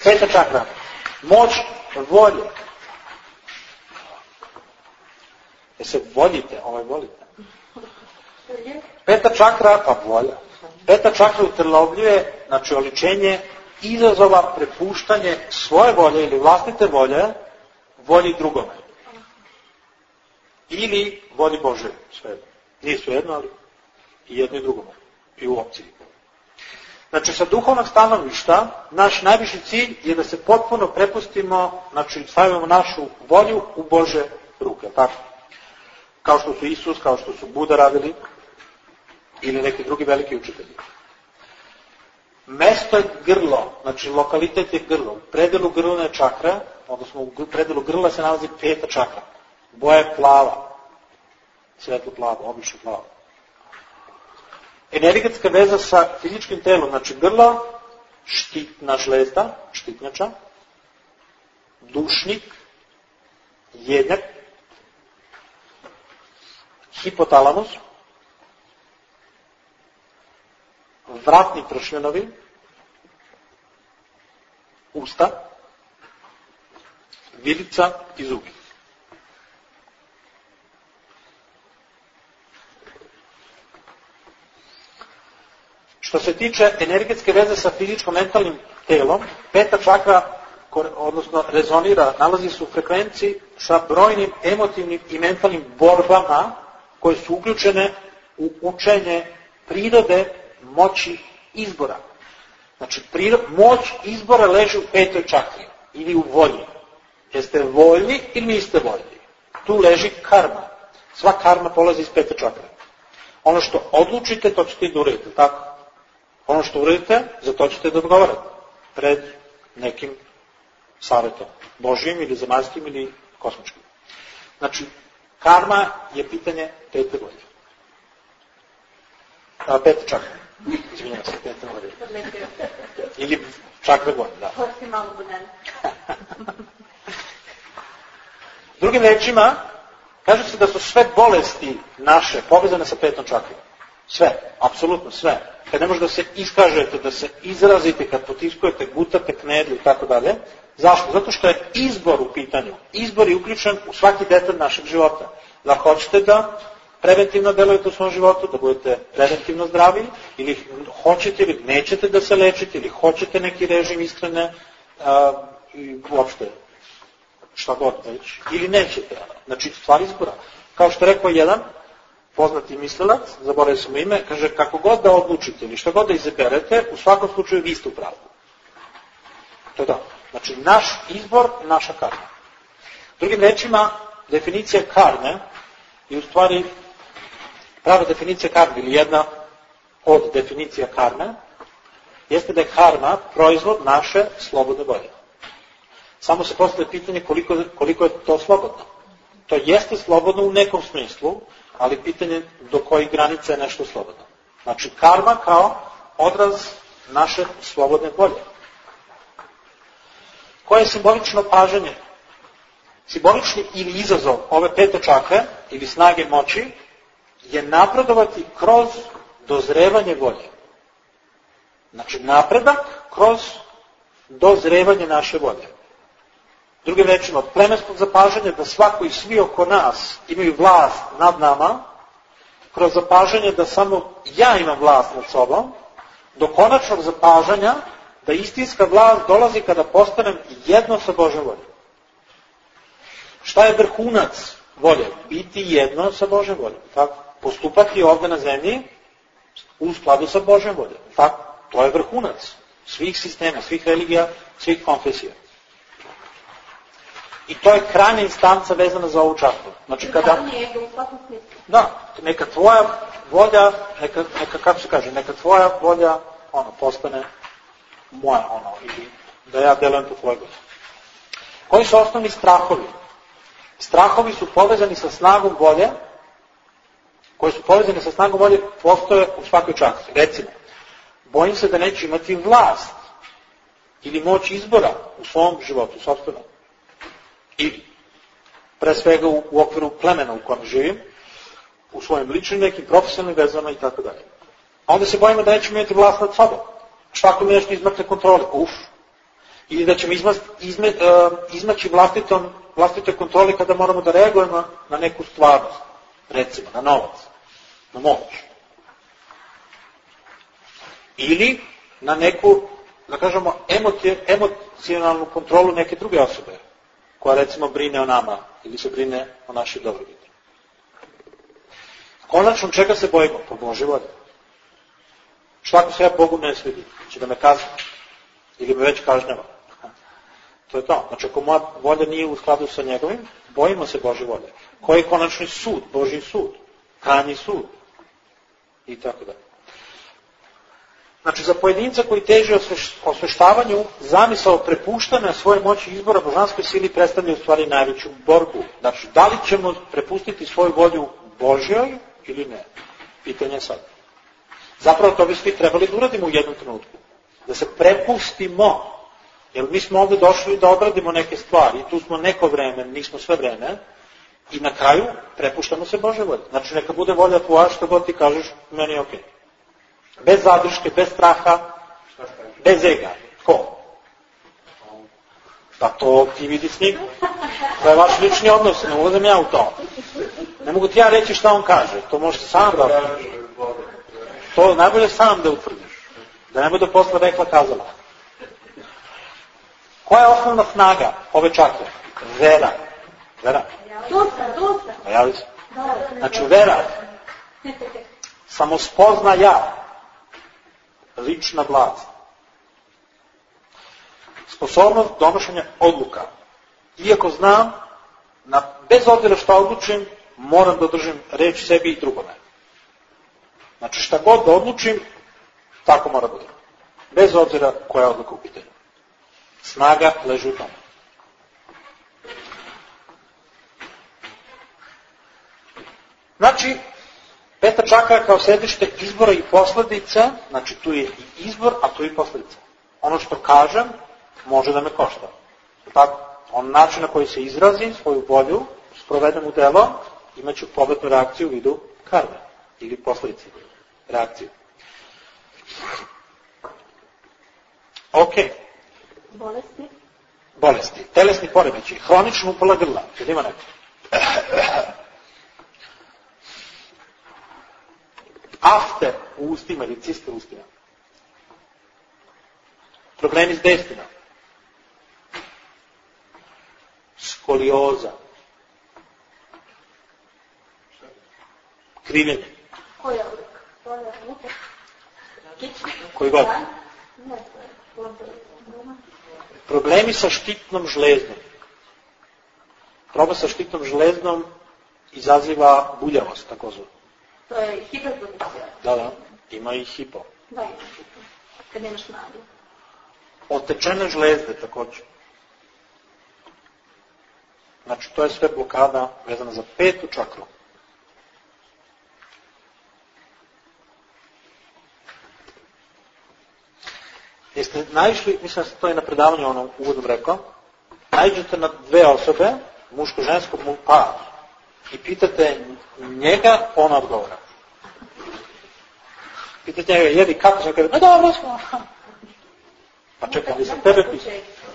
Peta čakra. Moć volje. Se voljite, volite. Peta čakra, pa volja. Peta čakra utelovljuje, znači oličenje izazova, prepuštanje svoje volje ili vlastite volje, volji drugome. Ili volji Bože, sve. Nije svejedno, ali i jedno i drugome. I u opciji. Znači, sa duhovnog stanovišta, naš najviši cilj je da se potpuno prepustimo, znači, stavimo našu volju u Bože ruke, tako? Kao što su Isus, kao što su Buda radili, ili neki drugi veliki učitelji. Mesto je grlo, znači lokalitet je grlo. U predelu grlne čakre, odnosno u predelu grla se nalazi peta čakra. Boja je plava, svetlo plava, obično plava. Energetska veza sa fizičkim telom, znači grlo, štitna žlezda, štitnjača, dušnik, jednjak, hipotalamus, vratni pršljenovi, usta, vilica i zubi. Što se tiče energetske veze sa fizičko-mentalnim telom, peta čakra, odnosno rezonira, nalazi se u frekvenciji sa brojnim emotivnim i mentalnim borbama koje su uključene u učenje prirode moći izbora. Znači, moć izbora leži u petoj čakri ili u volji. Jeste voljni ili niste voljni? Tu leži karma. Sva karma polazi iz pete čakre. Ono što odlučite, to ćete i da uradite, tako? Ono što uradite, za to ćete da odgovarate pred nekim savjetom, Božijim ili zemaljskim ili kosmičkim. Znači, karma je pitanje pete volje. Peta čakra. Izvinjam se, peta volje. Ili čakra volje, da. Hoći malo budem. Drugim rečima, kaže se da su sve bolesti naše povezane sa petom čakrom. Sve, apsolutno sve. Kad ne možete da se iskažete, da se izrazite, kad potiskujete, gutate, knedlju i tako dalje. Zašto? Zato što je izbor u pitanju. Izbor je uključen u svaki detalj našeg života. Da hoćete da preventivno delujete u svom životu, da budete preventivno zdravi, ili hoćete ili nećete da se lečite, ili hoćete neki režim ishrane, uopšte šta god već, ili nećete. Znači, stvar izbora. Kao što rekao jedan poznati mislilac, zaboravio sam ime, kaže, kako god da odlučite ili što god da izaberete, u svakom slučaju vi ste u pravu. To je da. Znači, naš izbor, naša karma. Drugim rečima, definicija karme je u stvari prava definicija karme, ili jedna od definicija karme, jeste da je karma proizvod naše slobodne volje. Samo se postavlja pitanje koliko je to slobodno. To jeste slobodno u nekom smislu, ali pitanje do kojih granica je nešto slobodno. Znači, karma kao odraz naše slobodne volje. Koje je simbolično paženje? Simbolični ili izazov ove pete čakre, ili snage moći, je napredovati kroz dozrevanje volje. Znači, napredak kroz dozrevanje naše volje. Drugim rečima, od plemenskog zapažanja da svako i svi oko nas imaju vlast nad nama, kroz zapažanje da samo ja imam vlast nad sobom, do konačnog zapažanja da istinska vlast dolazi kada postanem jedno sa Božjom voljom. Šta je vrhunac volje? Biti jedno sa Božjom voljom. Tako? Postupati ovdje na zemlji u skladu sa Božjom voljom. Tako? To je vrhunac svih sistema, svih religija, svih konfesija. I to je krajnja instanca vezana za ovu čakru. Znači kada... Da, neka tvoja volja, kako se kaže, neka tvoja volja, postane moja, ili da ja delujem po tvojoj volji. Koji su osnovni strahovi? Strahovi su povezani sa snagom volje, koji su povezani sa snagom volje, postoje u svakoj čakri. Recimo, bojim se da neću imati vlast ili moć izbora u svom životu, sopstvenom. I pre svega u okviru plemena u kojem živim, u svojim ličnim nekim profesionalnim vezama i tako dalje. A onda se bojimo da nećemo imati vlast nad sobom. Šta ako mi nešto izmakne kontrole? Ili da ćemo izmaći vlastitoj kontroli kada moramo da reagujemo na neku stvarnost, recimo na novac, na moć. Ili na neku, da kažemo, emocionalnu kontrolu neke druge osobe, koja recimo brine o nama ili se brine o našoj dobrobiti. Konačno, čega se bojimo? Po Božje volje. Šta ako se ja Bogu ne svidi? Će da me kazni? Ili me već kažnjava? To je to. Znači, ako moja volja nije u skladu sa njegovim, bojimo se Božje volje. Koji je konačni sud? Božji sud. Krajnji sud. I tako da. Znači, za pojedinca koji teži osveštavanju, zamisao prepuštanja svoje moći izbora božanskoj sili predstavlja u stvari najveću borbu. Znači, da li ćemo prepustiti svoju volju Božjoj ili ne? Pitanje je sad. Zapravo to bi svi trebali da uradimo u jednom trenutku. Da se prepustimo. Jer mi smo ovdje došli da odradimo neke stvari. Tu smo neko vreme, nismo sve vreme. I na kraju prepuštamo se Božje volje. Znači, neka bude volja tvoja, što god ti kažeš, meni je okej. Bez zadrške, bez straha, bez ega. Ko? Pa to ti vidi s njim. To je vaš lični odnos, ne ulazim ja u to. Ne mogu ti ja reći šta on kaže. To možeš sam da... To najbolje sam da utvrdiš. Da ne bude posle rekla kazala. Koja je osnovna snaga ove čakre? Vera. Vera. Dosta. Pa javi se. Znači, vera. Samospoznaja. Lična vlast. Sposobnost donošenja odluka. Iako znam, bez obzira šta odlučim, moram da držim reč sebi i drugome. Znači, šta god da odlučim, tako mora biti. Bez obzira koja je odluka u pitanju. Snaga leži u tome. Znači, peta čakra kao središte izbora i posledica, znači tu je i izbor, a tu je i posledica. Ono što kažem, može da me košta. Tako, on način na koji se izrazim svoju volju, sprovedem u delo, imaću povratnu reakciju u vidu karme ili posledice reakcije. Ok. Bolesti. Telesni poremećaj. Hronična upala grla. Kad ima neko? Afte u ustima ili ciste u ustima. Problemi s destima. Skolioza. Krivljenje. Koja uvijek? Koji god. Problemi sa štitnom žlezdom. Problem sa štitnom žlezdom izaziva buljavost, takozvano. To je hiperprodukcija. Da, ima i hipo. Da, ima hipo. Kad nemaš nadu. Otečene žlezde također. Znači, to je sve blokada vezana za petu čakru. Jeste naišli, mislim da se to je na predavanju onom uvodom rekao, naiđete na dve osobe, muško-žensko par, i pitate njega, ona odgovara. Pitate njega, jedi kako sam kada, dobro smo. Pa čekaj, ali sam tebe pisao.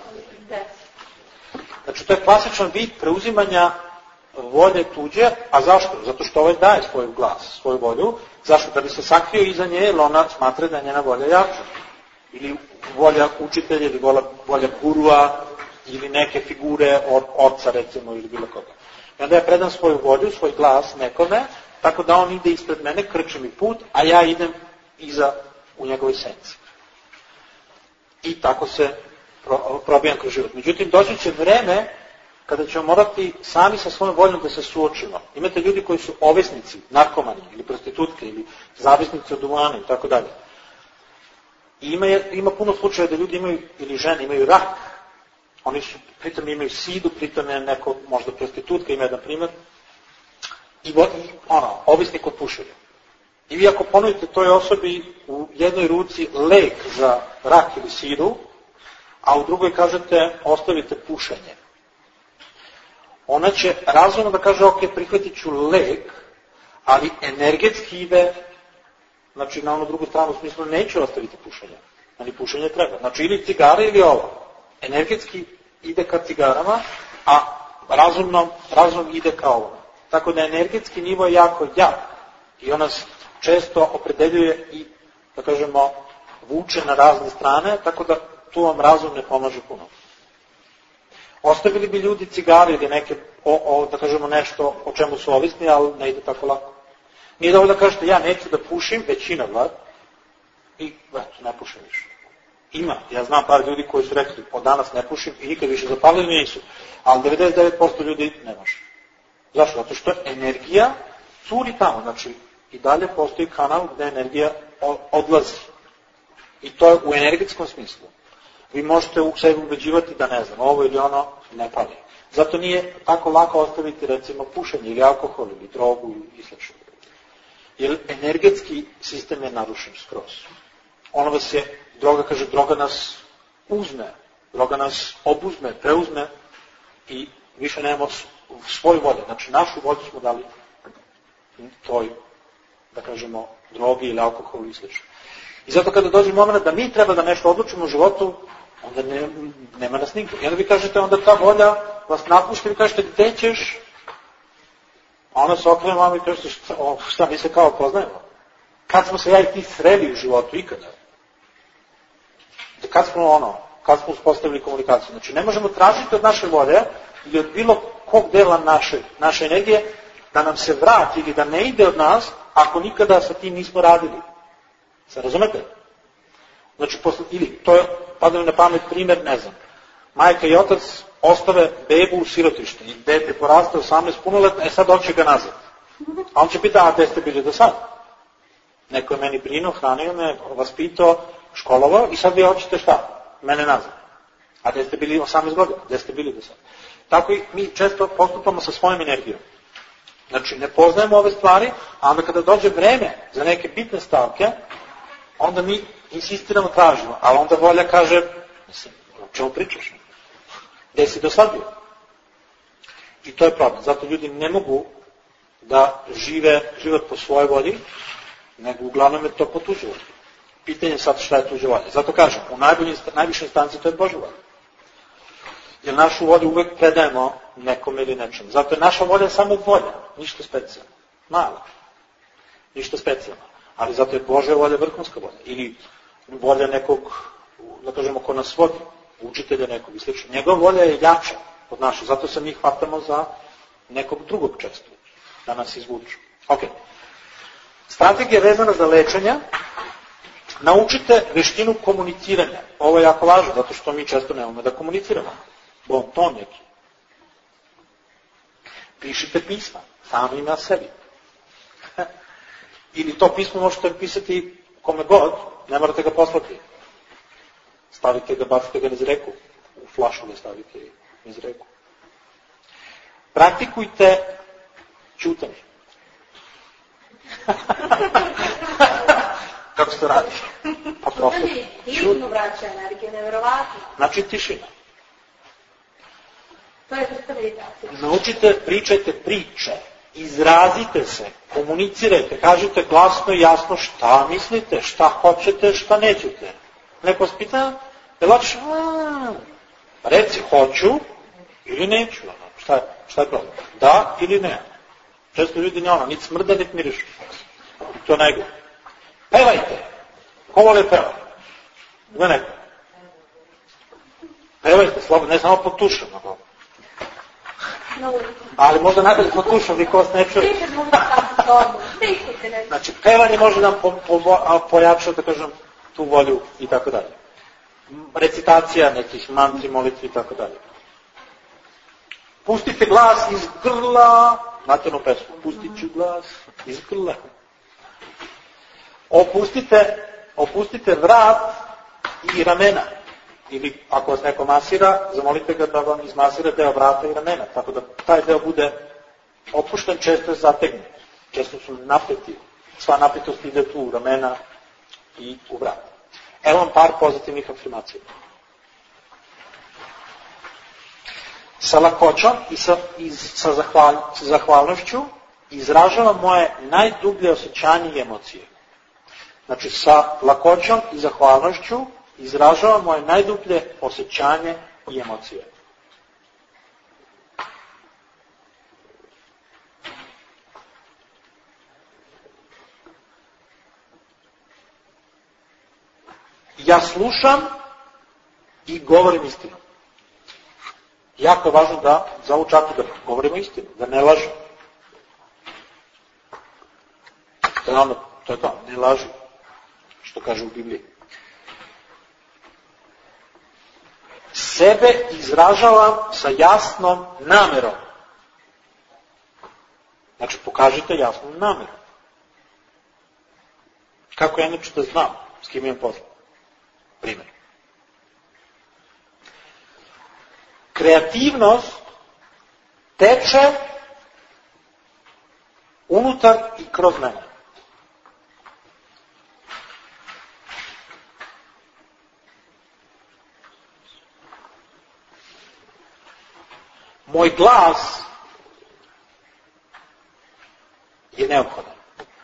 Znači, to je klasičan vid preuzimanja volje tuđe, a zašto? Zato što ovaj daje svoj glas, svoju volju. Zašto? Da bi se sakrio iza nje, jer ona smatra da je njena volja jača. Ili volja učitelja, ili volja gurua, ili neke figure od oca, recimo, ili bilo koga. I onda ja predam svoju volju, svoj glas nekome, tako da on ide ispred mene, krče mi put, a ja idem iza u njegovoj senci. I tako se probijam kroz život. Međutim, doći će vreme kada ćemo morati sami sa svojom voljom da se suočimo. Imate ljudi koji su ovisnici, narkomani, ili prostitutke, ili zavisnici od duvana i tako dalje. I ima puno slučaja da ljudi imaju, ili žene imaju rak, oni su, pritom imaju sidu, pritom je neko, možda prostitutka, ima jedan primjer, i ovisnik od pušenja. I vi ako ponudite toj osobi u jednoj ruci lek za rak ili sidu, a u drugoj kažete ostavite pušenje, ona će razumno da kaže, ok, prihvatit ću lek, ali energetski ide, znači na onu drugu stranu, u smislu neću ostaviti pušenje. Ali pušenje treba. Znači ili cigara ili ovo. energetski ide ka cigarama, a razum ide ka ovome. Tako da energetski nivo je jako jak i on nas često opredeljuje i, da kažemo, vuče na razne strane, tako da tu vam razum ne pomaže puno. Ostavili bi ljudi cigare ili neke, da kažemo, nešto o čemu su ovisni, ali ne ide tako lako. Nije dovoljno da kažete ja neću da pušim, većina vlad, i ne pušim više. Ima, ja znam par ljudi koji su rekli od danas ne pušim i nikad više zapalili nisu, ali 99% ljudi ne može. Zašto? Zato što energija curi tamo, znači i dalje postoji kanal gde energija odlazi. I to je u energetskom smislu. Vi možete u sebi ubeđivati da ne znam, ovo ili ono ne pali. Zato nije tako lako ostaviti recimo pušenje ili alkohol ili drogu i sl. Jer energetski sistem je narušen skroz. Ono vas je, droga kaže, droga nas uzme, droga nas obuzme, preuzme i više nemamo svoju volju. Znači našu volju smo dali toj, da kažemo, drogi ili alkoholu i sl. I zato kada dođe moment da mi treba da nešto odlučimo u životu, onda nema nas nigdje. I onda vi kažete, onda ta volja vas napušta i vi kažete, gde ćeš? A ona se okrene vama i kažete, šta mi se kao poznajemo? Kad smo se ja i ti sreli u životu, ikada? Kad smo uspostavili komunikaciju? Znači, ne možemo tražiti od naše volje ili od bilo kog dela naše energije da nam se vrati ili da ne ide od nas ako nikada sa tim nismo radili. Se razumete? Znači, ili to je, pada mi na pamet primjer, ne znam, majka i otac ostave bebu u sirotište i dete poraste 18 punoletna, sad hoće ga nazad. A on će pita, a gde ste bili do sad? Neko je meni brinuo, hranio me, vaspitao, školovao i sad vi hoćete šta? Mene nazad. A gde ste bili 18 godina? Gde ste bili do sad? Tako i mi često postupamo sa svojom energijom. Znači, ne poznajemo ove stvari, a onda kada dođe vreme za neke bitne stavke, onda mi insistiramo, tražimo, ali onda volja kaže, mislim, o čemu pričaš? Gde si do sad bio? I to je problem. Zato ljudi ne mogu da žive život po svojoj volji, nego uglavnom je to po tuđoj volji. Pitanje je sad šta je tuđa volja. Zato kažem, u najvišoj instanci to je Božja volja. Jer našu volju uvek predajemo nekom ili nečem. Zato je naša volja samo volja, ništa specijalno. Mala. Ništa specijalno. Ali zato je Božja volja vrhunska volja. Ili volja nekog, da kažemo, ko nas vodi, učitelja nekog i sl. Njegova volja je jača od naše. Zato se mi hvatamo za nekog drugog često. Da nas izvuču. Ok. Strategija vezana za lečenja. Naučite veštinu komuniciranja. Ovo je jako važno, zato što mi često nemamo da komuniciramo. Bon ton neki. Pišite pisma, sami na sebi. Ili to pismo možete pisati kome god, ne morate ga poslati. Stavite ga, bacite ga niz reku. U flašu ga stavite niz reku. Praktikujte ćutanje. Kako se to radi? Pa prosto. Hitno vraća energiju, nevjerovatno. Znači tišina. To je vrsta meditacije. Naučite, pričajte priče. Izrazite se, komunicirajte, kažite glasno i jasno šta mislite, šta hoćete, šta nećete. Neko vas pita, je hoćeš? Reci hoću ili neću. Šta je problem? Da ili ne? Često ljudi ne niti smrda, niti mirišu. To je najgore. Pevajte. Ko vole peva? Ima neko. Pevajte, slobodno, ne samo pod tušom. Ali možda najbolje pod tušom, niko vas ne čuje. Znači, pevanje može nam pojačati, da kažem, tu volju i tako dalje. Recitacija nekih mantri, molitvi i tako dalje. Pustite glas iz grla. Znate onu pesmu? Pustit ću glas iz grla. Opustite vrat i ramena. Ili ako vas neko masira, zamolite ga da vam izmasira deo vrata i ramena. Tako da taj deo bude opušten, često je zategnut. Često su napeti. Sva napetost ide tu u ramena i u vrat. Evo vam par pozitivnih afirmacija. Sa lakoćom i sa zahvalnošću izražavam moje najdublje osjećanje i emocije. Znači, sa lakoćom i zahvalnošću izražavam moje najdublje osjećanje i emocije. Ja slušam i govorim istinu. Jako je važno da za ovu čakru da govorimo istinu, da ne lažemo. To je to, ne laži, što kaže u Bibliji. Sebe izražavam sa jasnom namerom. Znači, pokažite jasnu nameru. Kako ja neću da znam s kim imam posla? Primjer. Kreativnost teče unutar i kroz mene. Moj glas je neophodan.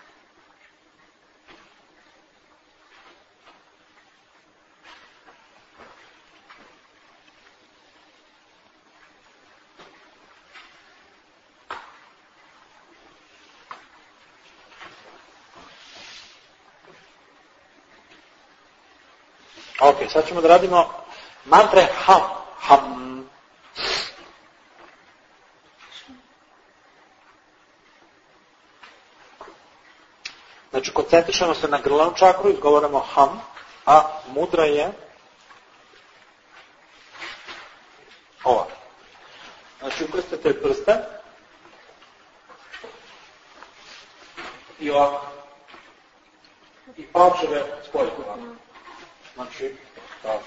Ok, sad ćemo da radimo mantre ham, ham. Znači, koncentrišemo se na grlanu čakru, izgovaramo ham, a mudra je ova. Znači, ukrstite prste i ovako. I palčeve spojite ovako. Znači, tako.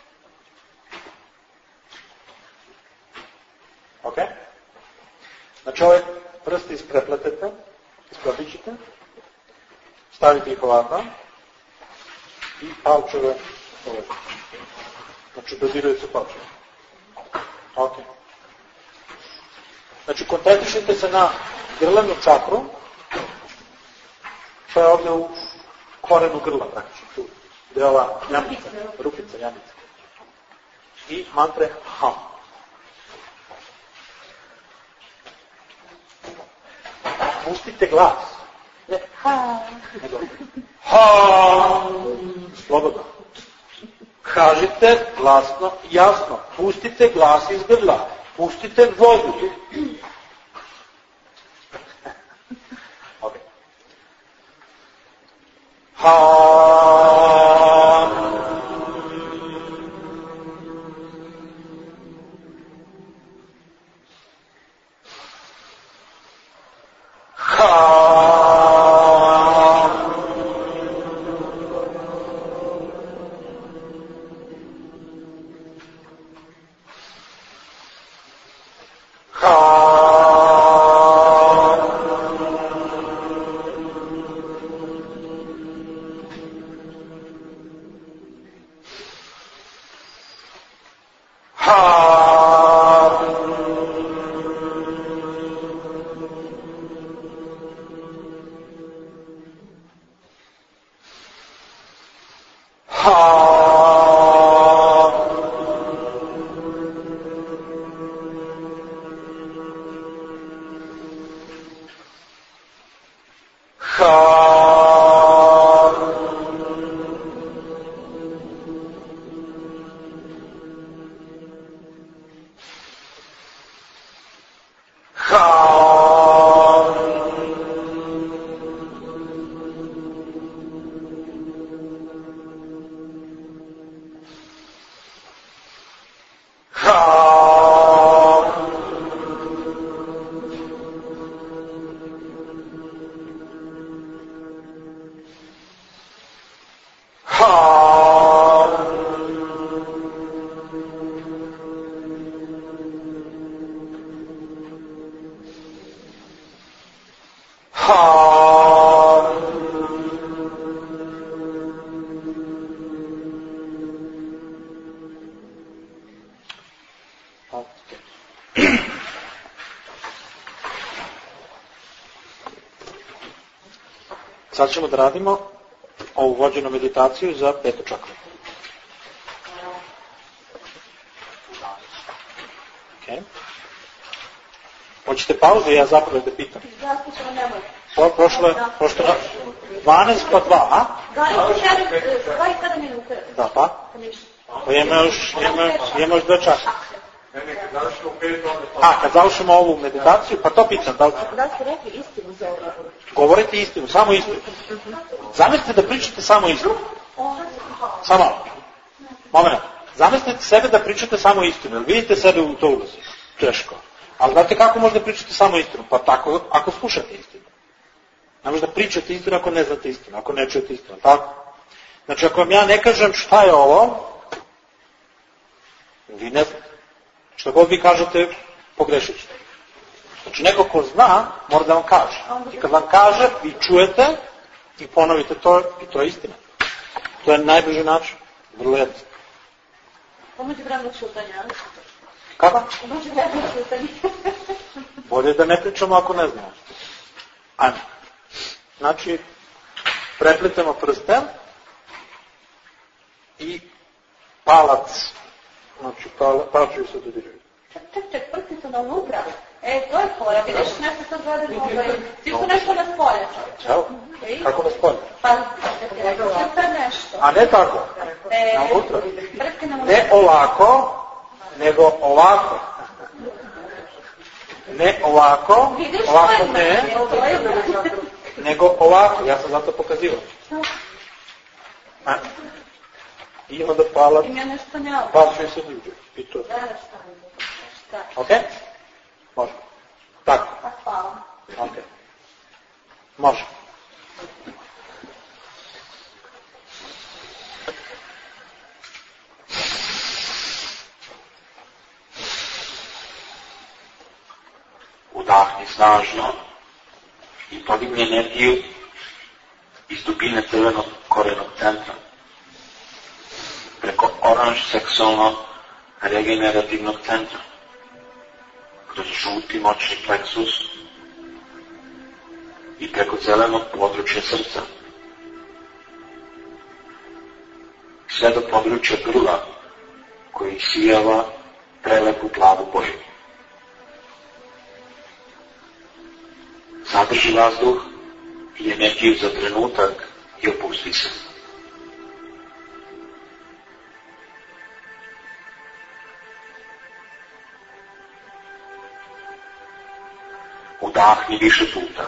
Ok? Znači, ove prste isprepletete, isplatit ćete, stavite ih ovako i palčeve povežete. Znači, dodiraju se palčeve. Ok. Znači, koncentrišite se na grlenu čakru, to je ovdje u korenu grla, praktično, tu. Gde je ova jamica, rupica, jamica. I mantre ham. Pustite glas. Ne ha, nego ham. Slobodno. Kažite glasno, jasno. Pustite glas iz grla. Pustite vodu. Ok. Ham. Sad ćemo da radimo ovu vođenu meditaciju za petu čakru. Okay. Hoćete pauzu, ja zapravo da pitam. Zastućemo nemoj. Prošlo je 12 pa 2, a? 27 minuta. Da, pa? Pa ima još 2 časa. Kad završimo ovu meditaciju, pa to pitam. Da ste rekli istinu za ovo? Govorite istinu, samo istinu. Zamislite da pričate samo istinu. Samo. Moment. Zamislite sebe da pričate samo istinu. Jel vidite sebe u to ulazi? Teško. Ali znate kako možete pričati samo istinu? Pa tako, ako slušate istinu. Ne možete pričati istinu ako ne znate istinu, ako ne čujete istinu. Tako? Znači, ako vam ja ne kažem šta je ovo, vi ne znate. Što god vi kažete, pogrešit ćete. Znači, neko ko zna, mora da vam kaže. I kad vam kaže, vi čujete i ponovite to i to je istina. To je najbliži način. Vrlo jednostavno. Pomoći vremena šutanja. Kada? Pomoći vremena šutanja. Bolje da ne pričamo ako ne znamo. Ajmo. Znači, prepletemo prsten i palac. Znači, palčevi se dodiraju. Ček, prsti su na unutra. To je fora, vidiš nešto sad gledamo, ti su nešto na spolje. Evo, kako na spolje? Pa, to je nešto. A ne tako, na unutra. Ne ovako, nego ovako. Ne ovako, ovako ne, nego ovako, ja sam zato pokazivao. I onda palac, palčevi se dodiraju. I to. Ok? Može. Tako. Hvala. Ok. Može. Udahni snažno i podigni energiju iz dubine crvenog korenog centra preko oranž seksualno regenerativnog centra, kroz žuti moćni pleksus i preko zelenog područja srca, sve do područja grla koji sijava prelepu plavu boju. Zadrži vazduh i energiju za trenutak i opusti se. Udahni više puta.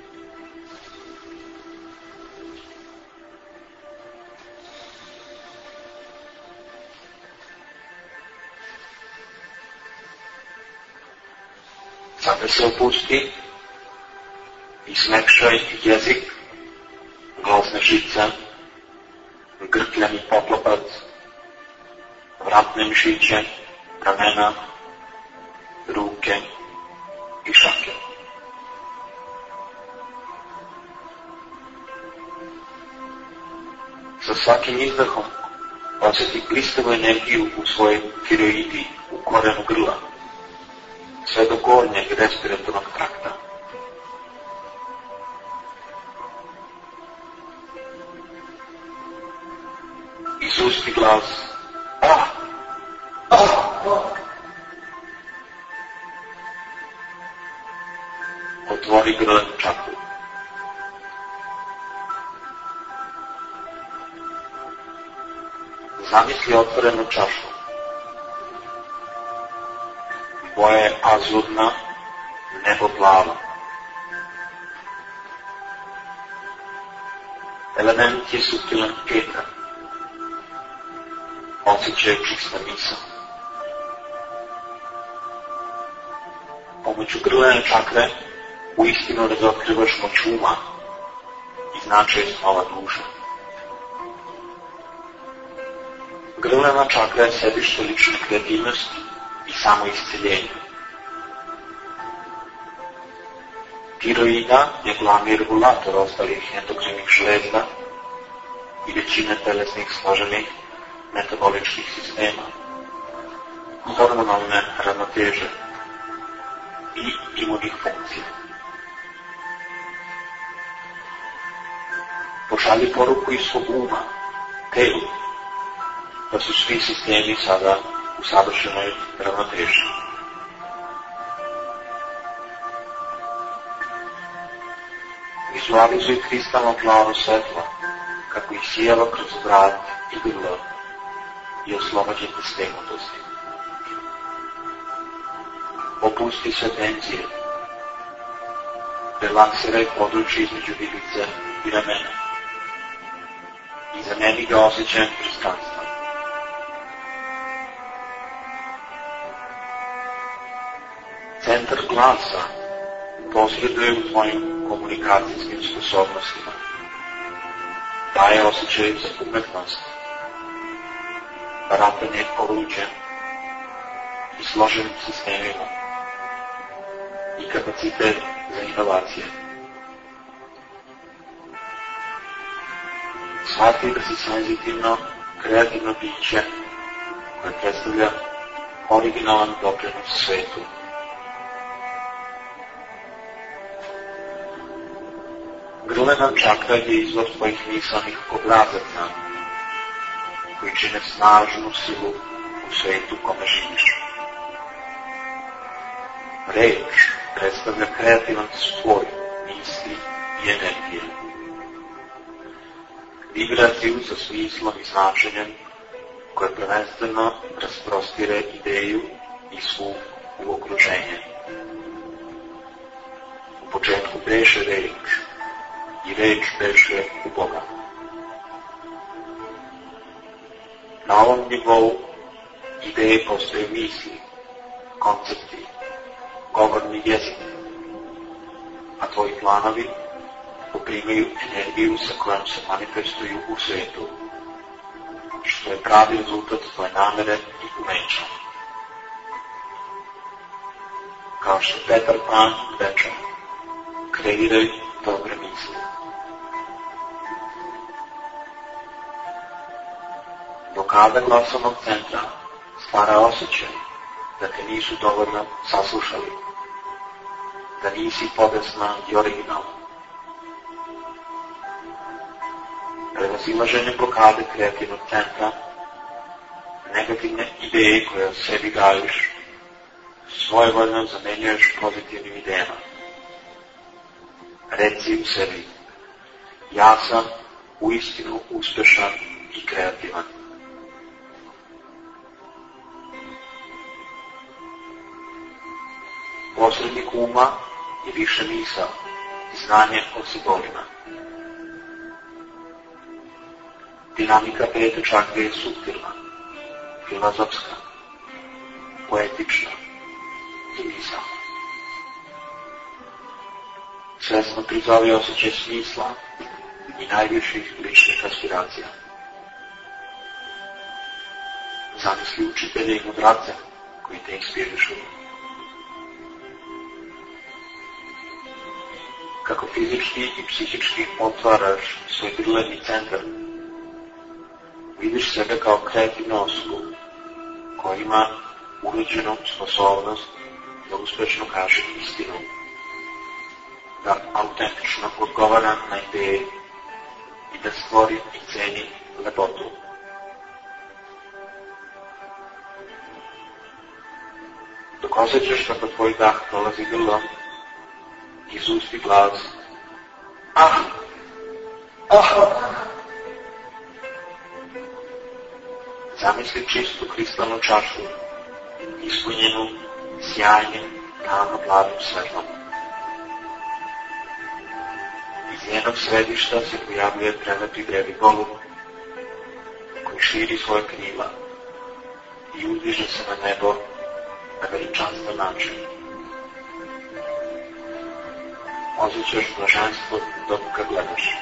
Sada se opusti i smekšaj jezik, glasne žice, grkljani poklopac, vratne mišiće, ramena, ruke i šake. Sa svakim izdahom osjeti kristavu energiju u svojoj tiroidi, u korenu grla, sve do gornjeg respiratornog trakta. Izusti glas. Otvori grlenu čakru. Zamisli otvorenu čašu. Boja je azurna, nebo plava. Element je suptilan etar. Osjećaj čista misao. Pomoću grlene čakre uistinu razotkrivaš moć uma i značaj snova duše. Grlena čakra je sedište lične kreativnosti i samoisceljenja. Tiroida je glavni regulator ostalih endokrinih žlezda i većine telesnih složenih metaboličkih sistema, hormonalne ravnoteže i imunih funkcija. Pošalji poruku iz svog uma, telu, da su svi sistemi sada u savršenoj ravnoteži. Vizualizuj kristalno plavo svetlo, kako ih sijava kroz vrat i grlo i oslobađajte stegnutosti. Opusti sve tenzije, relaksiraj područje između vilice i ramena i zameni ga osjećajem prostranstva. Centar glasa posreduje u tvojim komunikacijskim sposobnostima, daje osjećaj za umetnost, baratanje oruđem i složenim sistemima i kapacitet za inovacije. Shvati da si senzitivno, kreativno biće koje predstavlja originalan doprinos svetu. Grlena čakra je izvor tvojih misalnih obrazaca koji čine snažnu silu u svetu kome živiš. Reč predstavlja kreativan spoj misli i energije. Vibraciju sa smislom i značenjem koje prvenstveno rasprostire ideju i zvuk u okruženje. U početku beše reč i reč beše u Boga. Na ovom nivou ideje postaju misli, koncepti, govorni jezik, a tvoji planovi poprimaju energiju sa kojom se manifestuju u svetu, što je pravi rezultat tvoje namere i umeća. Kao što Petar Pan reče, kreiraj dobre misli. Blokada glasovnog centra stvara osjećaj da te nisu dovoljno saslušali, da nisi podesna i originalna. Prevazilaženje blokade kreativnog centra, negativne ideje koje o sebi gajiš, svojevoljno zamenjuješ pozitivnim idejama. Reci u sebi, ja sam uistinu uspešan i kreativan. Posrednik uma je više misao i znanje o simbolima. Dinamika pete čakre je suptilna, filozofska, poetična i misalna. Svesno prizovi osjećaj smisla i najviših ličnih aspiracija. Zamisli učitelja i mudraca koji te inspirišu. Kako fizički i psihički otvaraš svoj grleni centar, vidiš sebe kao kreativnu osobu koja ima uređenu sposobnost da uspešno kaže istinu, da autentično odgovara na ideje i da stvori i ceni lepotu. Dok osjećaš kako tvoj dah prolazi grlom, izusti glas ah, ah. Zamisli čistu kristalnu čašu, ispunjenu sjajnim, tamno-plavim svetlom. Iz njenog središta se pojavljuje prelepi drevi golub, koji širi svoje krila i uzdiže se na nebo na veličanstven način. Osjećaš blaženstvo dok ga gledaš.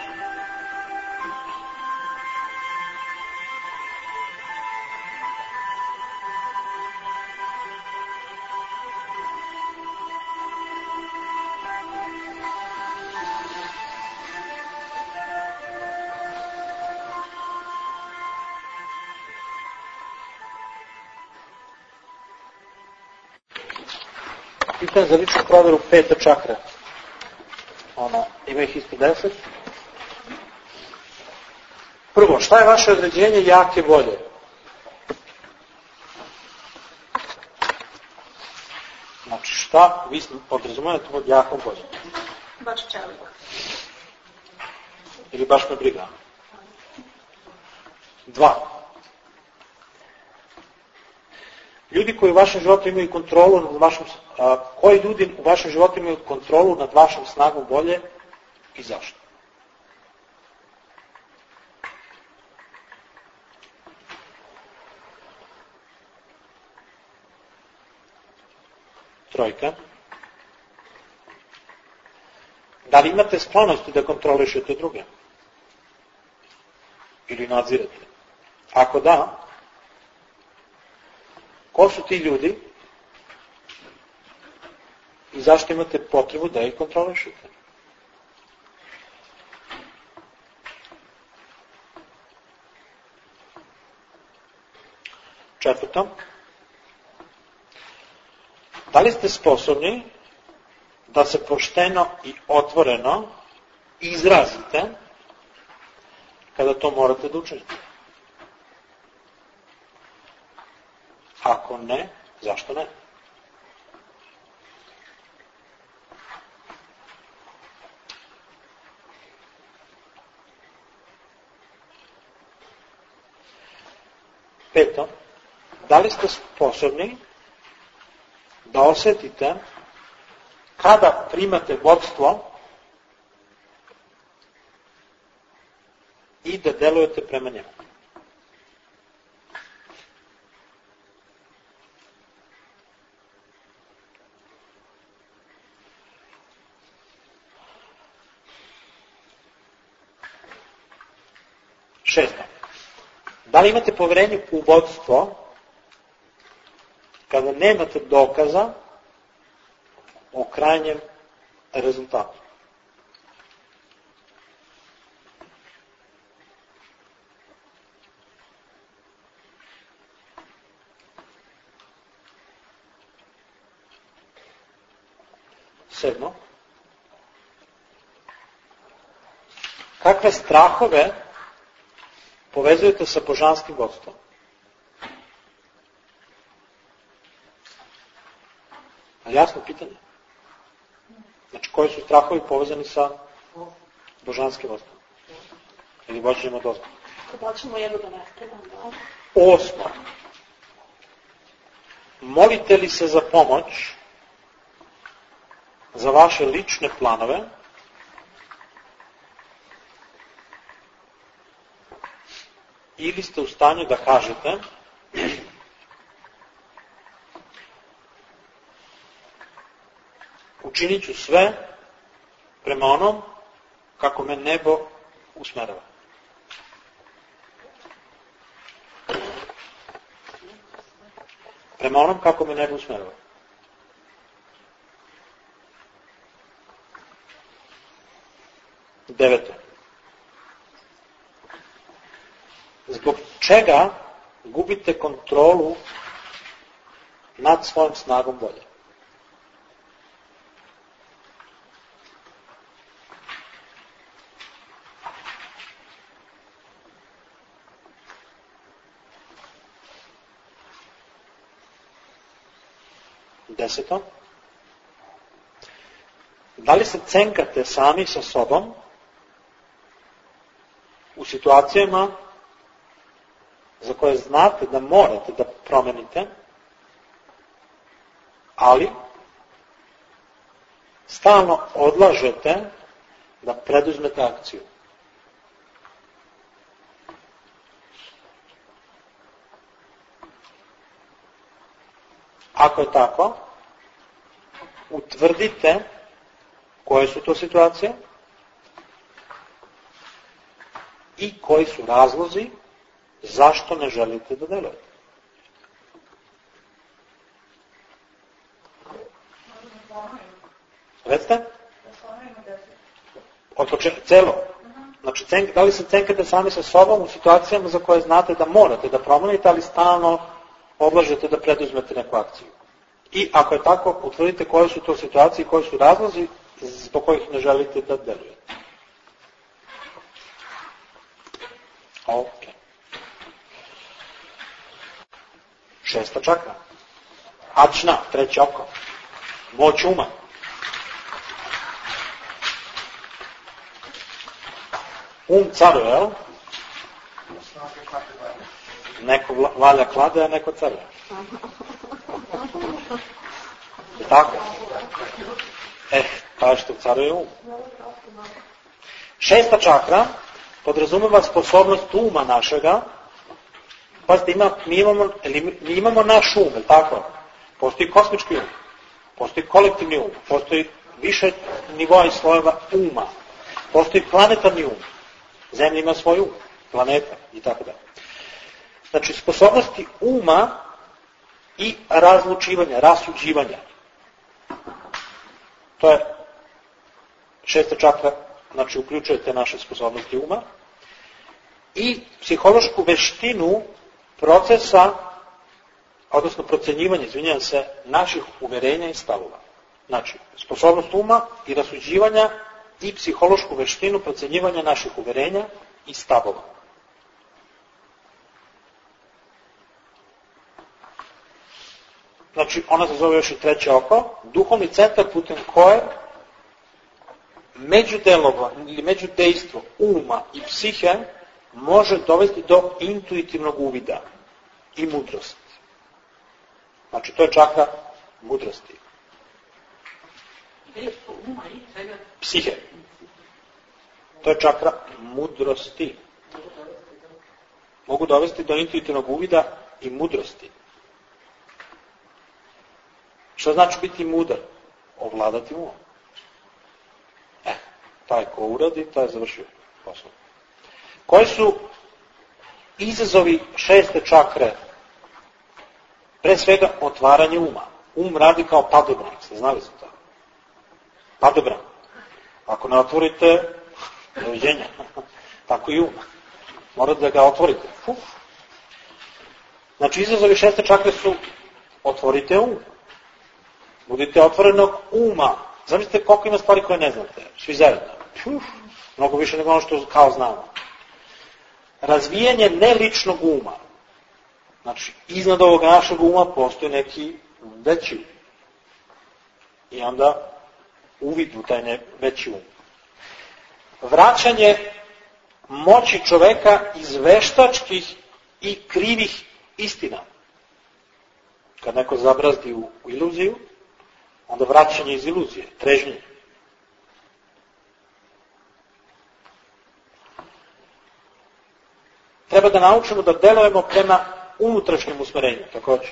Pitan za ličnu provjeru pete čakre. Ima ih isto 10. Prvo, šta je vaše određenje jake volje? Znači šta vi podrazumijete pod jakom voljom? Baš čelik. Ili baš me briga? 2. Ljudi koji u vašem životu imaju kontrolu nad vašim... koji ljudi u vašem životu imaju kontrolu nad vašom snagom volje i zašto? Trojka. Da li imate sklonosti da kontrolišete druge? Ili nadzirate? Ako da, ko su ti ljudi i zašto imate potrebu da ih kontrolišete? Četvrto. Da li ste sposobni da se pošteno i otvoreno izrazite kada to morate da učinite? Ako ne, zašto ne? Peto, da li ste sposobni da osjetite kada primate vodstvo i da delujete prema njemu? Šesto. Da li imate poverenje u vodstvo kada nemate dokaza o krajnjem rezultatu? Sedmo. Kakve strahove povezujete sa božanskim vodstvom? Jasno pitanje. Znači, koji su strahovi povezani sa božanskim vodstvom? Ili vođenjem od ozgo? Da ćemo jedno da nastavimo, da? 8. Molite li se za pomoć za vaše lične planove ili ste u stanju da kažete učinit ću sve prema onom kako me nebo usmerava? Prema onom kako me nebo usmerava. Deveto. Zbog čega gubite kontrolu nad svojom snagom volje? Deseto. Da li se cenkate sami sa sobom u situacijama za koje znate da morate da promenite, ali stalno odlažete da preduzmete akciju? Ako je tako, utvrdite koje su to situacije i koji su razlozi zašto ne želite da delujete. Recite? Celo. Znači, da li se cenkate sami sa sobom u situacijama za koje znate da morate da promenite, ali stalno odlažete da preduzmete neku akciju? I ako je tako, utvrdite koje su to situacije i koji su razlozi zbog kojih ne želite da delujete. Ok. 6. čakra. Ačna, 3. oko. Moć uma. Caruje, jel? Neko valja klade, a neko caruje. Tako? Kažete, caruje um. 6. čakra podrazumeva sposobnost uma našega. Pazite, mi imamo naš um, je tako? Postoji kosmički um, postoji kolektivni um, postoji više nivoa i slojeva uma, postoji planetarni um, Zemlja ima svoj um, planeta i tako da. Znači, sposobnosti uma i razlučivanja, rasuđivanja. To je 6. čakra, znači uključujete naše sposobnosti uma i psihološku veštinu procesa, odnosno procenjivanje, izvinjavam se, naših uverenja i stavova. Znači, sposobnost uma i rasuđivanja i psihološku veštinu procenjivanja naših uverenja i stavova. Znači, ona se zove još i 3. oko, duhovni centar putem koje međudejstvo uma i psihe može dovesti do intuitivnog uvida i mudrosti. Znači, to je čakra mudrosti. Psihe. To je čakra mudrosti. Mogu dovesti do intuitivnog uvida i mudrosti. Što znači biti mudar? Ovladati umom. Taj ko uradi, taj je završio posao. Koji su izazovi 6. čakre? Pre svega otvaranje uma. Um radi kao padobran, ste znali za to? Padobran. Ako ne otvorite, doviđenja. Tako i um. Morate da ga otvorite. Znači, izazovi 6. čakre su otvorite um. Budite otvorenog uma. Zamislite koliko ima stvari koje ne znate. Svi zajedno. Mnogo više nego ono što kao znamo. Razvijanje neličnog uma. Znači, iznad ovog našeg uma postoji neki veći. I onda uvid u taj veći um. Vraćanje moći čoveka iz veštačkih i krivih istina. Kad neko zabrazdi u iluziju, onda vraćanje iz iluzije, trežnje. Treba da naučimo da delujemo prema unutrašnjem usmerenju, također.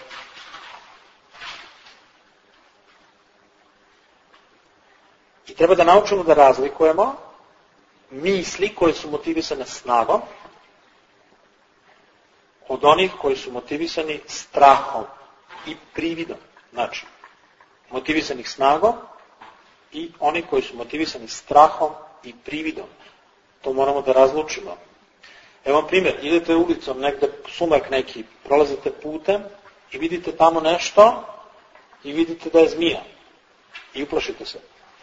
I treba da naučimo da razlikujemo misli koje su motivisane snagom od onih koji su motivisani strahom i prividom. Znači, motivisanih snagom i oni koji su motivisani strahom i prividom. To moramo da razlučimo. Evo primjer, idete ulicom, negde sumak neki, prolazite putem i vidite tamo nešto i vidite da je zmija. I uplašite se.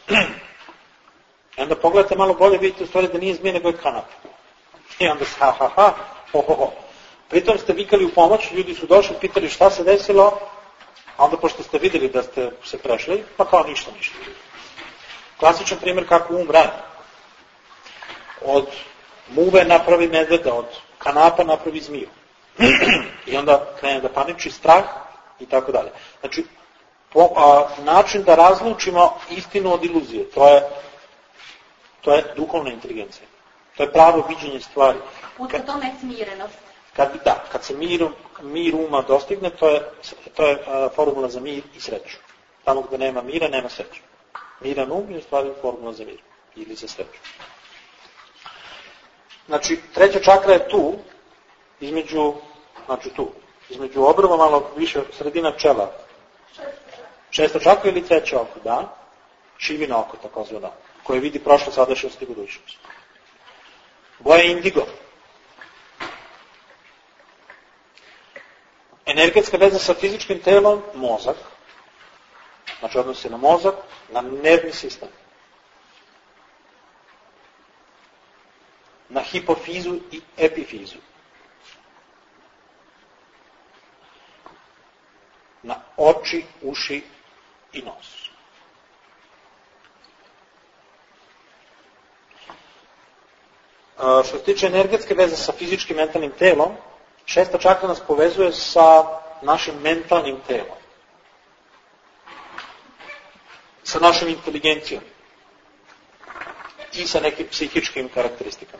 I onda pogledate malo bolje, vidite u stvari da nije zmija, nego je kanap. I onda se ho. Pritom ste vikali u pomoć, ljudi su došli, pitali šta se desilo, a onda pošto ste vidjeli da ste se prešli, pa kao ništa. Klasičan primjer kako um radi. Od muve napravi medveda, od kanapa napravi zmiju. I onda krene da paniči strah i tako dalje. Znači, način da razlučimo istinu od iluzije, to je duhovna inteligencija. To je pravo viđenje stvari. U tome je smirenost. Kad se mir uma dostigne, to je formula za mir i sreću. Tamo gde nema mira, nema sreće. Miran um je stvari formula za mir ili za sreću. Znači, 3. čakra je tu, između obrva, malo više sredina čela. 6. čakra ili 3. oko, da? Šivina oko, takozvana, koje vidi prošlo, sadašnjost i budućnost. Boja indigo. Energetska veza sa fizičkim telom, mozak. Znači, odnosi se na mozak, na nervni sistem. Na hipofizu i epifizu. Na oči, uši i nos. Što se tiče energetske veze sa fizičkim mentalnim telom, 6. čakra nas povezuje sa našim mentalnim telom, sa našom inteligencijom i sa nekim psihičkim karakteristikama.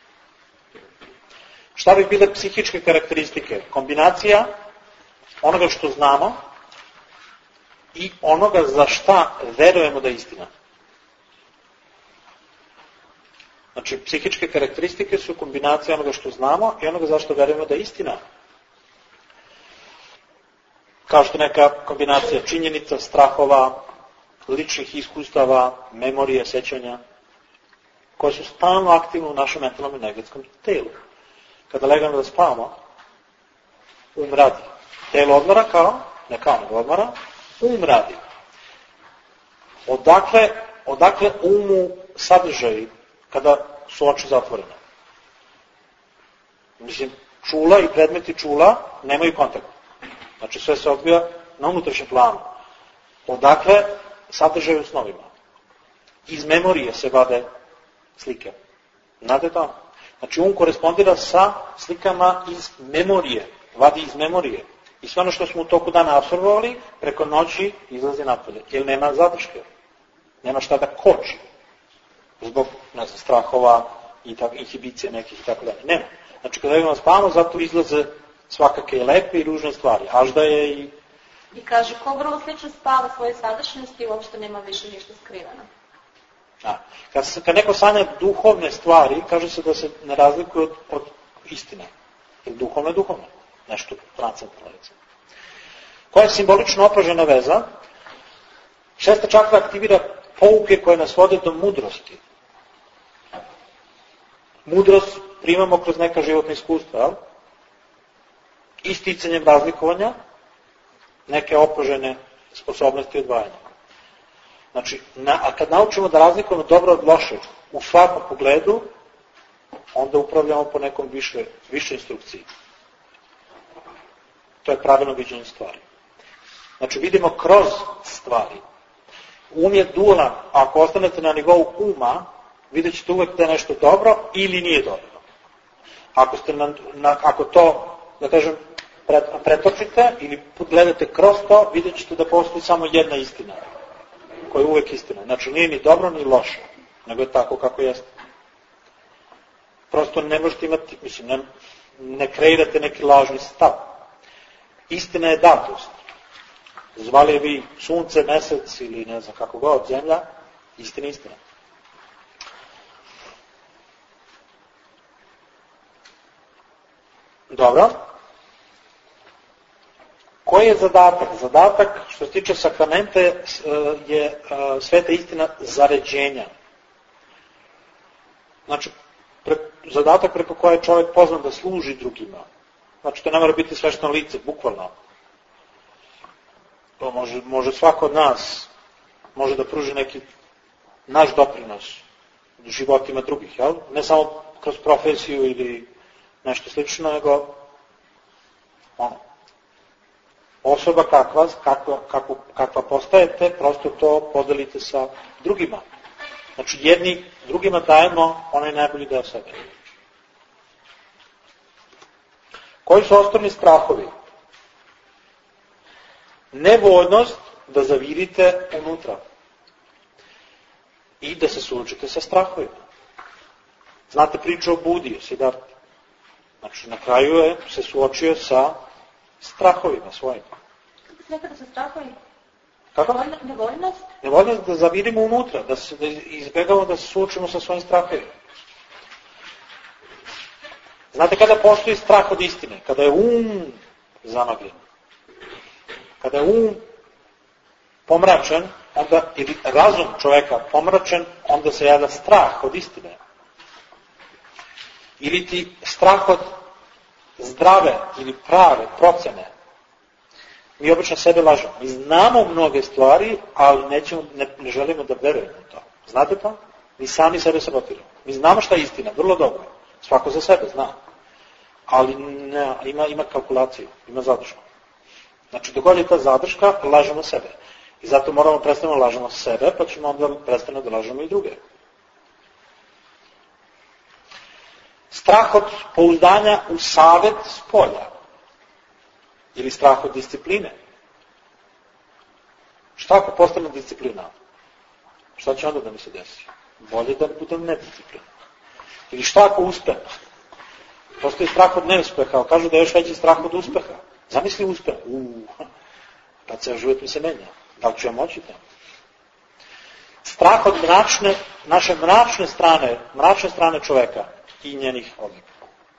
Šta bi bile psihičke karakteristike? Kombinacija onoga što znamo i onoga za šta verujemo da je istina. Znači, psihičke karakteristike su kombinacija onoga što znamo i onoga za što verujemo da je istina. Kao što neka kombinacija činjenica, strahova, ličnih iskustava, memorije, sećanja, koje su stalno aktivne u našem mentalnom i energetskom telu. Kada legamo da spavamo, radi. Telo odmara nego odmara, radi. Odakle umu sadržaji kada su oči zatvorene? Mislim, čula i predmeti čula nemaju kontakt. Znači, sve se odvija na unutrašnjem planu. Odakle sadržaj u snovima? Iz memorije se vade slike. Znate to? Znači, korespondira sa slikama iz memorije. Vadi iz memorije. I sve ono što smo u toku dana apsorbovali, preko noći izlazi napolje. Jer nema zadrške. Nema šta da koči. Zbog, strahova i inhibicije nekih i tako dalje. Nema. Znači, kada idemo spavamo, zato izlaze svakake lepe i ružne stvari. Ažda je i... I kaže, ko vrlo slično spava svoje sadašnjosti, uopšte nema više ništa skriveno. Kad neko sanja duhovne stvari, kaže se da se ne razlikuje od istine. Jer duhovno je duhovno. Nešto transcendentalno. Koja je simbolično opažena veza? 6. čakra aktivira pouke koje nas vode do mudrosti. Mudrost primamo kroz neka životna iskustva, i sticanjem razlikovanja, neke opažene sposobnosti odvajanja. Znači, a kad naučimo da razlikujemo dobro od lošeg u svakom pogledu, onda upravljamo po nekom više instrukciji. To je pravilno viđenje stvari. Znači, vidimo kroz stvari. Um je dualan. Ako ostanete na nivou uma, vidjet ćete uvek da je nešto dobro ili nije dobro. Ako to, da kažem, pretočite ili gledate kroz to, vidjet ćete da postoji samo jedna istina, koja je uvek istina. Znači, nije ni dobro ni loše, nego je tako kako jeste. Prosto ne možete imati, mislim, ne kreirate neki lažni stav. Istina je datost. Zvali vi sunce, mesec ili ne znam kako god, zemlja, istina. Dobro. Koji je zadatak? Zadatak, što se tiče sakramente, je sveta istina zaređenja. Znači, zadatak preko koje je čovjek poznan da služi drugima. Znači, to ne mora biti svešteno lice, bukvalno. To može svako od nas, može da pruži neki naš doprinos životima drugih, jel? Ne samo kroz profesiju ili nešto slično, nego osoba kakva postajete, prosto to podelite sa drugima. Znači, jedni drugima dajemo onaj najbolji deo sebe. Koji su osnovni strahovi? Nevoljnost da zavirite unutra i da se suočite sa strahovima. Znate priču o Budi, Siddharti. Znači, na kraju je se suočio sa strahovima svojima. Kako se nekada sa strahovima? Kako? Nevoljnost? Nevoljnost da zavirimo unutra, da izbjegamo da se suočimo sa svojim strahovima. Znate kada postoji strah od istine? Kada je zamagljen. Kada je pomračen, ili razum čoveka pomračen, onda se javlja strah od istine. Ili ti strah od zdrave ili prave procene. Mi obično sebe lažemo. Mi znamo mnoge stvari, ali ne želimo da verujemo u to. Znate to? Mi sami sebe sabotiramo. Mi znamo šta je istina, vrlo dobro. Svako za sebe zna. Ali ima kalkulaciju, ima zadršku. Znači, dok god je ta zadrška, lažemo sebe. I zato moramo prestano lažemo sebe, pa ćemo onda prestano da lažemo i druge. Strah od pouzdanja u savjet s polja. Ili strah od discipline. Šta ako postane disciplina? Šta će onda da mi se desi? Bolje da budem nedisciplina. Ili šta ako uspem? Postoji strah od neuspeha, ali kažu da je još veći strah od uspeha. Zamisli uspeh. Pa ceo život mi se menja. Da li ću ja moći tamo? Strah od naše mračne strane čoveka i njenih odlika.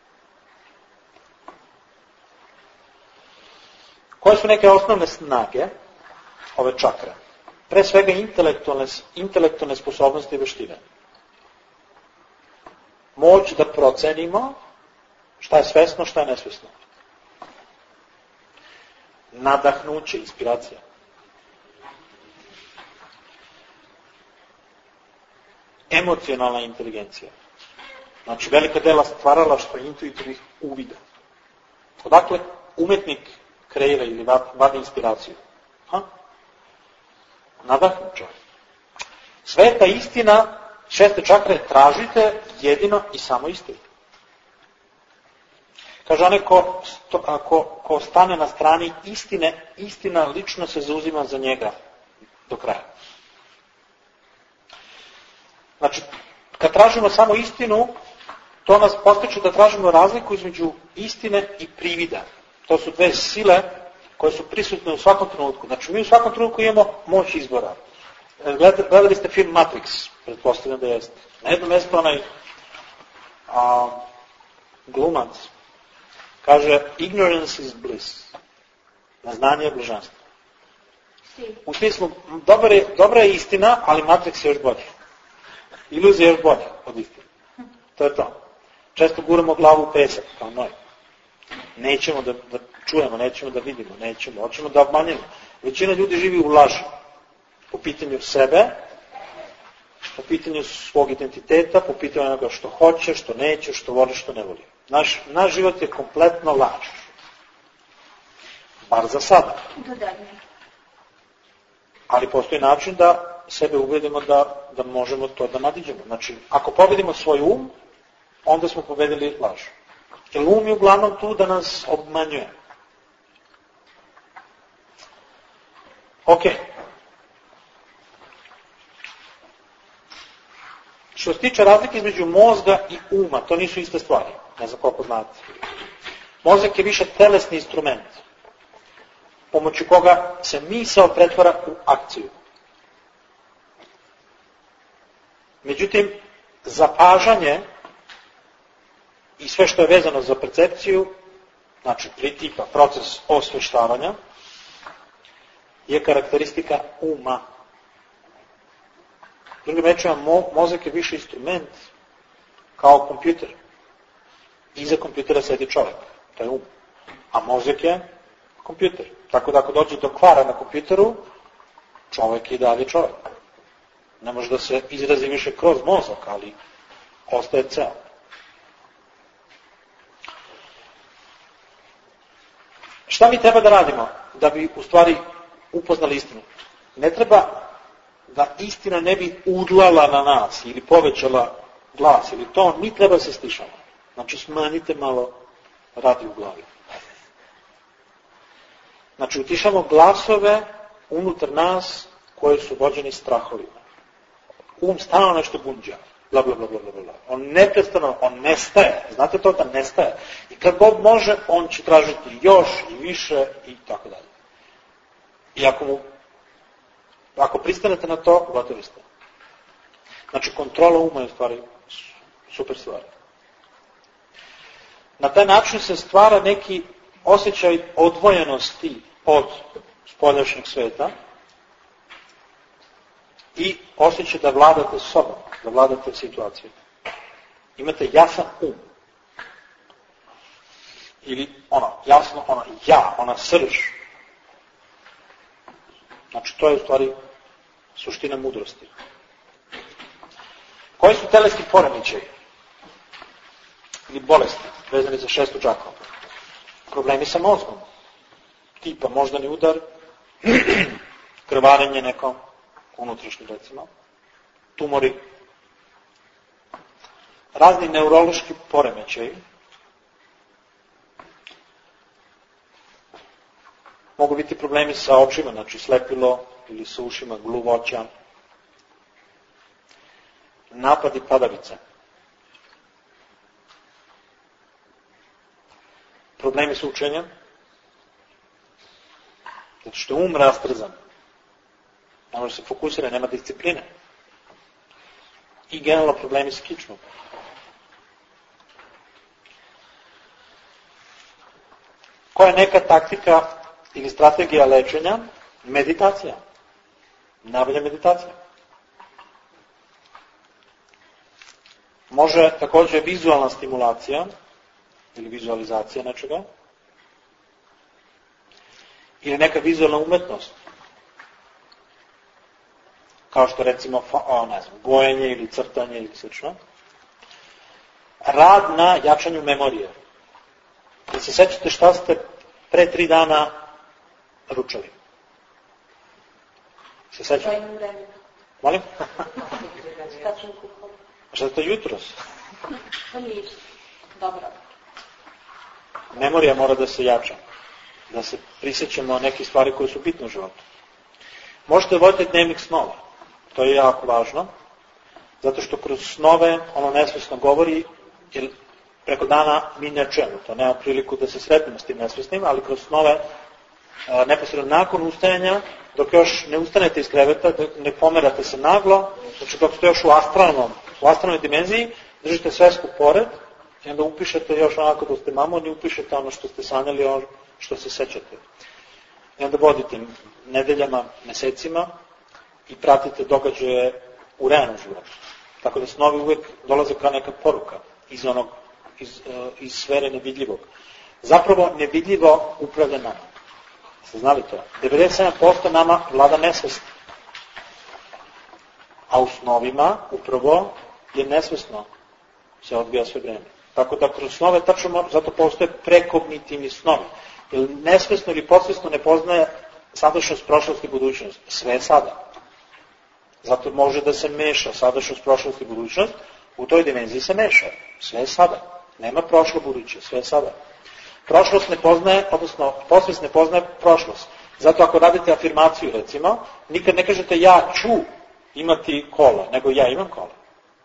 Koje su neke osnovne snage ove čakre? Pre svega intelektualne sposobnosti i veštine. Moć da procenimo šta je svesno, šta je nesvesno. Nadahnuće, inspiracija. Emocionalna inteligencija. Znači, velika dela stvaralaštva intuitivnih uvida. Odakle umetnik kreira ili vadi inspiraciju? Nadahnuća. Sveta istina, 6. čakre, tražite jedino i samo istinu. Kaže, onaj ko stane na strani istine, istina lično se zauzima za njega do kraja. Znači, kad tražimo samo istinu, to nas postiče da tražimo razliku između istine i privida. To su dve sile koje su prisutne u svakom trenutku. Znači, mi u svakom trenutku imamo moć izbora. Gledali ste film Matrix, pretpostavljam da jeste. Na jednom mjestu onaj glumac kaže, ignorance is bliss. Neznanje je blaženstvo. U smislu, dobra je istina, ali Matrix je još bolje. Iluzija je još bolja od istine. To je to. Često guramo glavu u pesak, kao noj. Nećemo da čujemo, nećemo da vidimo, hoćemo da obmanjemo. Većina ljudi živi u laži. Po pitanju sebe, po pitanju svog identiteta, po pitanju onoga što hoće, što neće, što voli, što ne voli. Naš život je kompletno laž. Bar za sada. Ali postoji način da sebe ubedimo da možemo to da nadiđemo. Znači, ako pobedimo svoj um, onda smo pobedili laž. Jer um je uglavnom tu da nas obmanjuje. Ok. Što se tiče razlike između mozga i uma, to nisu iste stvari. Ne znam koliko znate. Mozak je više telesni instrument, pomoću koga se misao pretvara u akciju. Međutim, zapažanje i sve što je vezano za percepciju, znači tipa proces osveštavanja, je karakteristika uma. Drugim rečima, mozak je više instrument kao kompjuter. Iza kompjutera sedi čovjek, to je um. A mozak je kompjuter. Tako da ako dođe do kvara na kompjuteru, čovjek je i dalje čovjek. Ne može da se izrazi više kroz mozak, ali ostaje ceo. Šta mi treba da radimo da bi u stvari upoznali istinu? Ne treba da istina ne bi udlala na nas ili povećala glas ili ton, mi treba se stišamo. Znači smanjite malo radi u glavi. Znači utišamo glasove unutar nas koje su vođeni strahovima. Stalno nešto bunđa. Bla, bla, bla, bla, bla. On neprestano, on nestaje. Znate to da nestaje. I kad god može, on će tražiti još i više i tako dalje. I ako pristanete na to, gotovi ste. Znači kontrola uma je u stvari super stvar. Na taj način se stvara neki osjećaj odvojenosti od spoljašnjeg sveta i osjećaj da vladate sobom, da vladate situacijom. Imate jasan um. Ili jasno, ona srž. Znači, to je u stvari suština mudrosti. Koji su telesni poremećaji ili bolesti vezani za 6. čakru? Problemi sa mozgom. Tipa moždani udar, krvarenje unutrašnje recimo, tumori, razni neurološki poremećaji. Mogu biti problemi sa očima, znači slepilo ili sa ušima, gluvoća, napadi padavice, problemi sa učenjem, zato što je rastrzan, ne može se fokusirati, nema discipline, i generalno problemi sa kičmom. Koja je neka taktika ili strategija lečenja? Meditacija. Najbolja meditacija. Može također vizualna stimulacija ili vizualizacija nečega. Ili neka vizualna umetnost. Kao što recimo gojenje ili crtanje ili slično. Rad na jačanju memorije. Da se sećate šta ste pre 3 dana ručali. Se sećate? Molim? Šta ste jutros? Dobro. Memorija mora da se jača. Da se prisjećamo neke stvari koje su bitne u životu. Možete voditi dnevnik snova. To je jako važno. Zato što kroz snove ono nesvjesno govori, jer preko dana mi ne čujemo to. Nema priliku da se sretnemo s tim nesvjesnim, ali kroz snove neposredno nakon ustajanja, dok još ne ustanete iz kreveta, dok ne pomerate se naglo, znači dok ste još u astralnoj dimenziji, držite svesku pored i onda upišete još onako da ste mamoni, upišete ono što ste sanjali, ono što se sećate. I onda vodite nedeljama, mesecima i pratite događaje u realnom životu. Tako da snovi uvijek dolaze kao neka poruka iz sfere nevidljivog. Zapravo nevidljivo upravlja nama. Ste znali to? 97% nama vlada nesvesno. A u snovima upravo je nesvesno se odvija sve vreme. Tako da kroz snove tačno, zato postoje prekognitivni snovi. Jer nesvesno ili podsvesno ne poznaje sadašnjost, prošlost i budućnost. Sve je sada. Zato može da se meša sadašnjost, prošlost i budućnost. U toj dimenziji se meša. Sve je sada. Nema prošlo, buduće. Sve je sada. Prošlost ne poznaje, odnosno podsvest ne poznaje prošlost. Zato ako radite afirmaciju, recimo, nikad ne kažete ja ću imati kola, nego ja imam kola.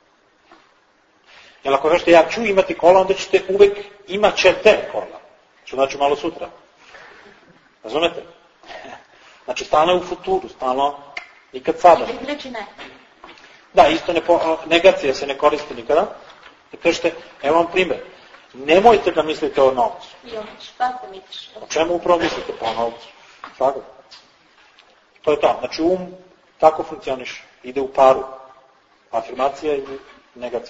Jer ako kažete ja ću imati kola, onda ćete uvek imat ćete kola. Što znači malo sutra. Razumete? Znači stalno je u futuru, stalno nikad sada. Reći ne. Da, isto negacija se ne koristi nikada. Da kažete, evo vam primjer. Nemojte da mislite o novcu. Šta se misliš? O čemu upravo mislite? Pa o novcu. Svakako. To je to. Znači tako funkcioniše. Ide u paru. Afirmacija i negacija.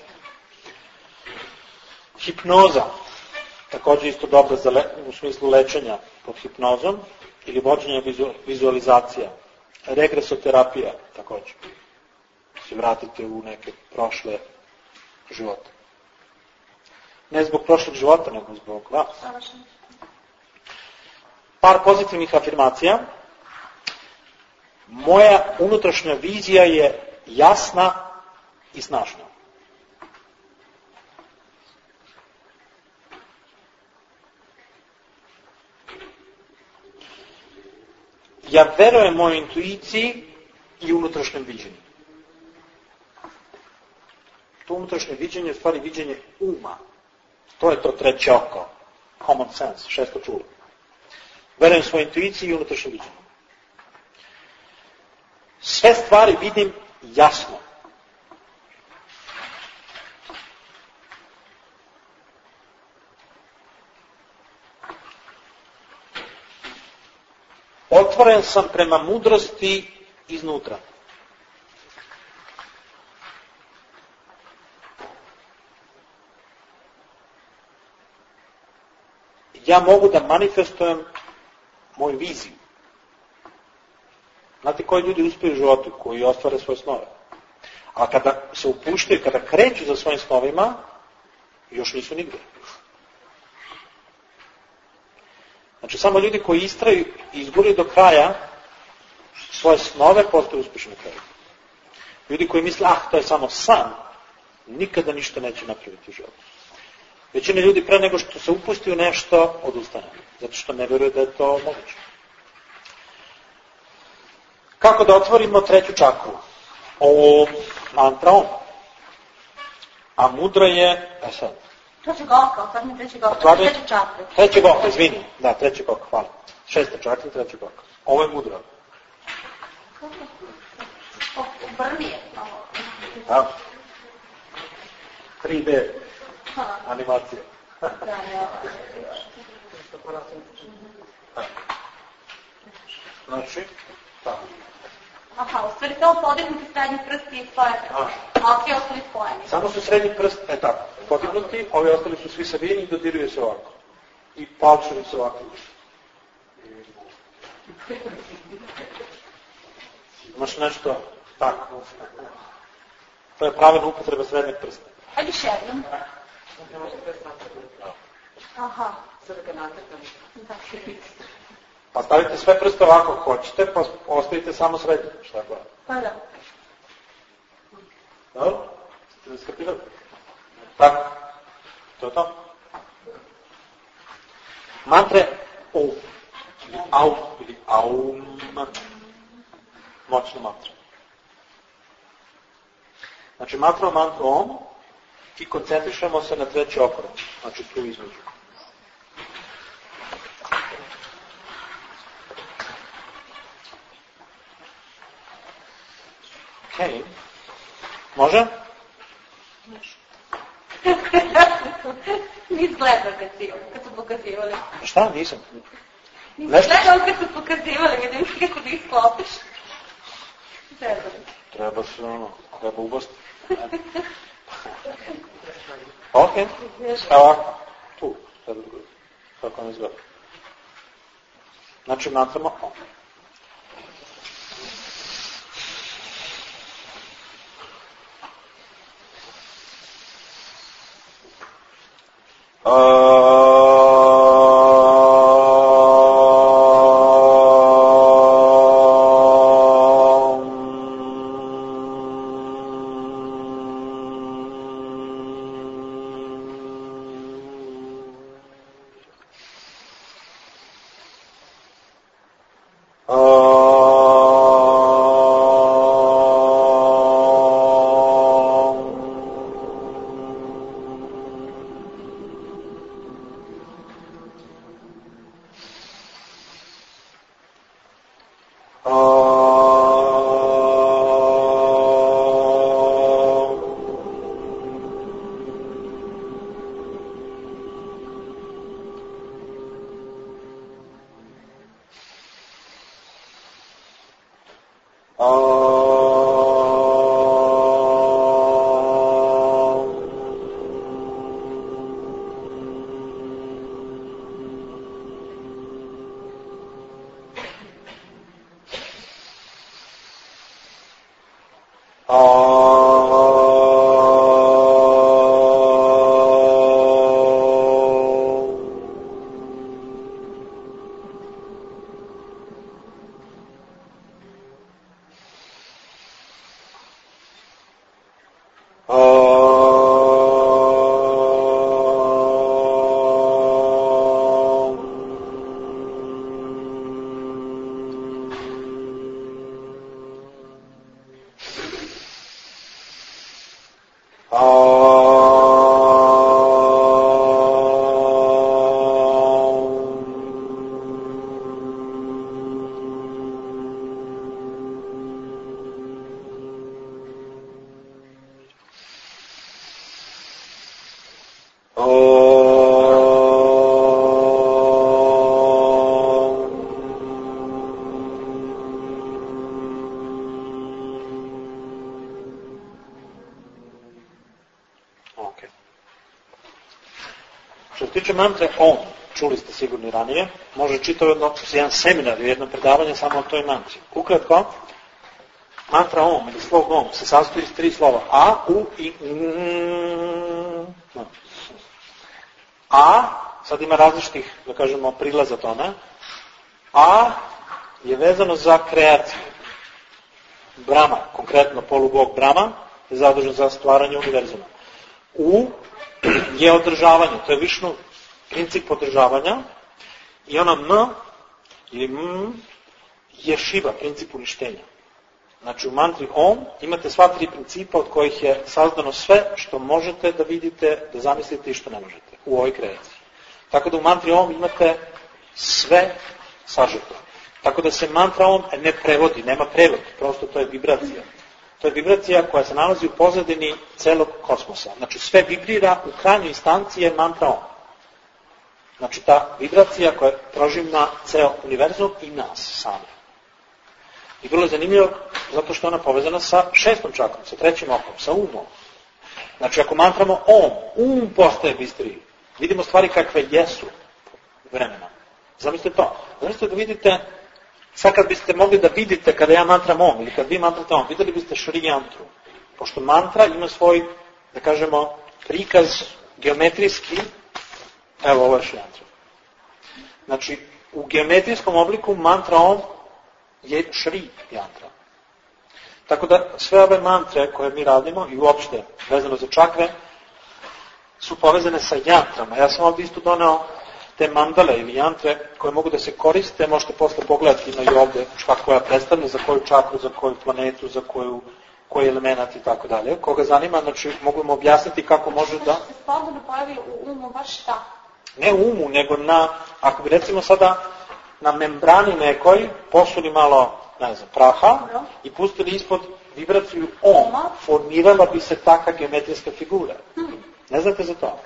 Hipnoza. Također isto dobro u smislu lečenja pod hipnozom ili vođenja vizualizacija. Regresoterapija također. Se vratite u neke prošle živote. Ne zbog prošlog života, nego zbog vas. Par pozitivnih afirmacija. Moja unutrašnja vizija je jasna i snažna. Ja verujem mojoj intuiciji i unutrašnjem viđenju. To unutrašnje viđenje je u stvari viđenje uma. To je to treće oko. Common sense, šesto čulo. Verujem svojoj intuiciji i unutrašnjem viđenju. Sve stvari vidim jasno. Otvoren sam prema mudrosti iznutra. Ja mogu da manifestujem moju viziju. Znate koji ljudi uspiju u životu, koji ostvare svoje snove. A kada se upuštaju, kada kreću za svojim snovima, još nisu nigde. Znači, samo ljudi koji istraju i izguraju do kraja svoje snove, postaju uspješni na kraju. Ljudi koji misle, to je samo san, nikada ništa neće napraviti u životu. Većina ljudi pre nego što se upusti u nešto, odustane. Zato što ne veruje da je to moguće. Kako da otvorimo treću čakru? Mantra Om. A mudra je... sad. Trećeg oka, otvaranje trećeg oka. Trećeg čakre. Trećeg oka, izvini. Da, trećeg oka, hvala. 6. čakra, trećeg oka. Ovo je mudra. Brnije. Da. 3D. Animacija. Znači, tako. Aha, u stvari samo podignuti srednji prsti i spojeni. A svi ostali spojeni. Samo su srednji prst, tako, podignuti, ovi ostali su svi savijeni i dodiruje se ovako. I palčevi se ovako. Imaš nešto tako. To je pravilna upotreba srednjeg prsta. Hajde još jednom. Aha. Pa stavite sve prste ovako hoćete, pa ostavite samo srednje. Šta god? Pa da. Dobro? Ste da skapirali? Tako. To je to. Mantre OM. Ili AUM. Ili AUM. Moćna mantra. Znači mantra OM i koncentrišemo se na treći okrog. Znači tu između. Okej. Može? Nis gledao kad su pokazivali. Šta? Nisam. Nis gledao kad su pokazivali, vidim kako da isklopiš. Treba se treba ubosti. Okej. Evo ovako. Tu. Kako ne izgleda. Znači mantramo OM. Što se tiče mantre OM, čuli ste sigurno ranije, može čitao jedan seminar ili jedno predavanje samo o toj mantri. Ukratko, mantra OM ili slog OM se sastoji iz 3 slova A, U i A, sad ima različitih, da kažemo, prilaza tome. A je vezano za kreaciju. Brahma, konkretno polubog Brahma, je zadužen za stvaranje univerzuma. U je održavanje, to je Višnu princip održavanja, i ona M ili M je Šiva, princip uništenja. Znači u mantri Om imate sva tri principa od kojih je sazdano sve što možete da vidite, da zamislite i što ne možete u ovoj kreaciji. Tako da u mantri Om imate sve sažeto. Tako da se mantra Om ne prevodi, nema prevod, prosto to je vibracija. To je vibracija koja se nalazi u pozadini celog kosmosa. Znači sve vibrira, u krajnjoj instanci je mantra Om. Znači ta vibracija koja prožima ceo univerzum i nas sami. I vrlo je zanimljivo zato što je ona povezana sa šestom čakrom, sa trećim okom, sa umom. Znači ako mantramo um postaje bistriji. Vidimo stvari kakve jesu vremena. Zamislite to. Zamislite da vidite, sad kad biste mogli da vidite kada ja mantram Om ili kad vi mantrate Om, videli biste Šri Jantru. Pošto mantra ima svoj, da kažemo, prikaz geometrijski, evo ovo je Šri Jantra. Znači u geometrijskom obliku mantra Om je Šri Jantra. Tako da sve ove mantre koje mi radimo i uopšte vezano za čakre su povezane sa jantrama. Ja sam ovdje isto doneo te mandale ili jantre koje mogu da se koriste, možete posle pogledati i ovdje šta koja predstavlja, za koju čakru, za koju planetu, za koji element i tako dalje. Koga zanima, znači mogu vam objasniti kako može da... Se slobodno pojavi u umu baš šta? Ne u umu, nego ako bi recimo sada na membrani nekoj posuli malo, ne znam, praha i pustili ispod vibraciju Om, formirala bi se taka geometrijska figura. Ne znate za to?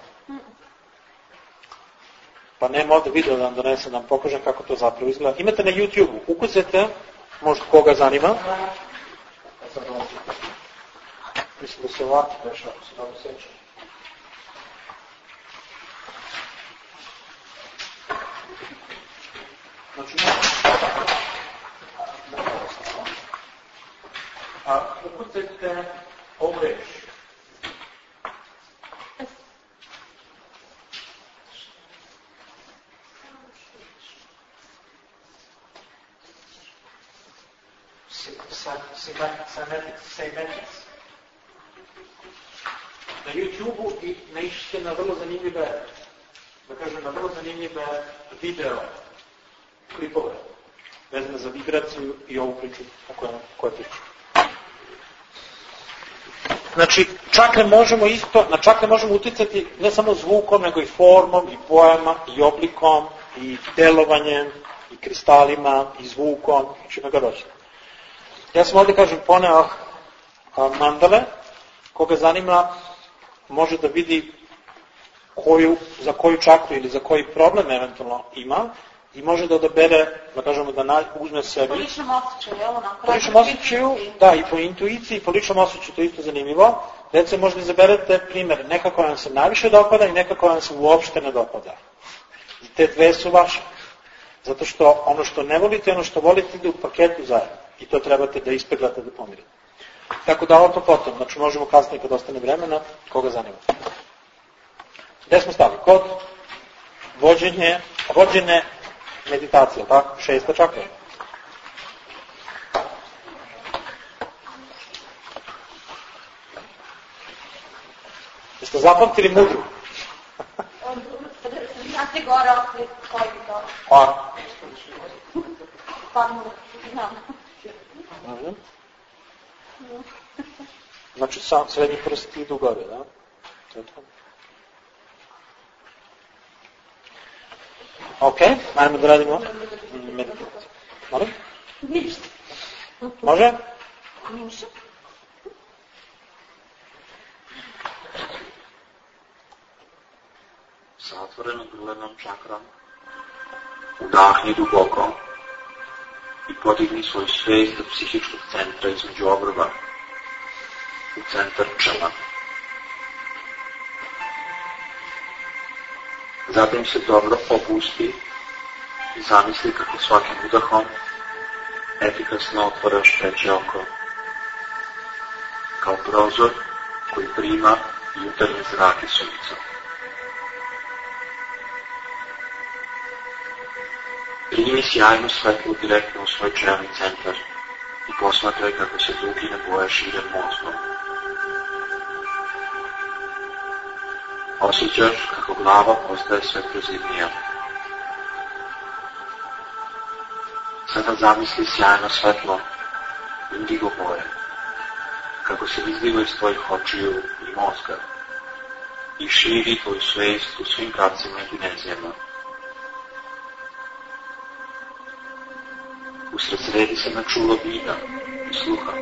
Pa nema ovdje video da vam donesem, da vam pokažem kako to zapravo izgleda. Imate na YouTube-u, ukucajte, možda koga zanima. Mislim da se ovako već, ako se dobro sećam. Znači, ukucajte ovu reč. Cymatics. Na YouTube-u i naišćete na vrlo zanimljive, da kažem, na vrlo zanimljive video klipove vezane za vibraciju i ovu priču o kojoj priču. Znači, na čakre možemo uticati ne samo zvukom, nego i formom, i bojama, i oblikom, i delovanjem, i kristalima, i zvukom, čime ga dođe. Ja sam ovdje, kažem, poneo mandale, koga zanima može da vidi za koju čakru ili za koji problem eventualno ima i može da odabere, da kažemo, da uzme sebi. Po ličnom osjećaju, jel onako? Po ličnom osjećaju, da, i po intuiciji, i po ličnom osjećaju, to je isto zanimljivo. Recimo, možda izaberete primjer, neka koja vam se najviše dopada i neka koja vam se uopšte ne dopada. I te dve su vaše. Zato što ono što ne volite i ono što volite ide u paketu zajedno. I to trebate da ispeglate, da pomirite. Tako da ovo to potom, znači možemo kasnije kad ostane vremena, koga zanima. Gde smo stali? Kod vođene meditacije, tako? Šesta čakra. Jeste zapamtili mudru? Znate gore okvir, koji bi to? Znači sam srednji prst idu gore, da? To je to. Ok, ajmo da radimo meditaciju. Molim? Ništa. Može? Ništa. Sa otvorenom grlenom čakrom udahni duboko i podigni svoju svijest do psihičkog centra između obrva, u centar čela. Zatim se dobro opusti i zamisli kako svakim udahom efikasno otvaraš treće oko, kao prozor koji prima jutarnji zrak iz sunca. Primi sjajno svetlo direktno u svoj čelni centar i posmatraj kako se dugine boje šire mozgom. Osjećaš kako glava postaje sve prozirnija. Sada zamisli sjajno svetlo, indigo boje, kako se izliva iz tvojih očiju i mozga i širi tvoju svijest u svim pravcima i dimenzijama. Usredsredi se na čulo vida i sluha.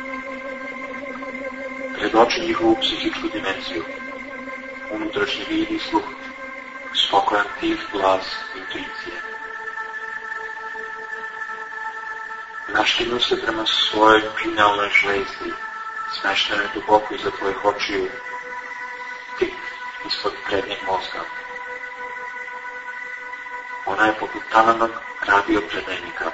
Predoči njihovu psihičku dimenziju, unutrašnji vid i sluh, spokojan tih glas intuicije. Naštinju se prema svojoj pinalnoj žlezdi, smeštenoj duboko iza tvojih očiju, tik ispod prednjeg mozga. Ona je poput tananog radio predajnika.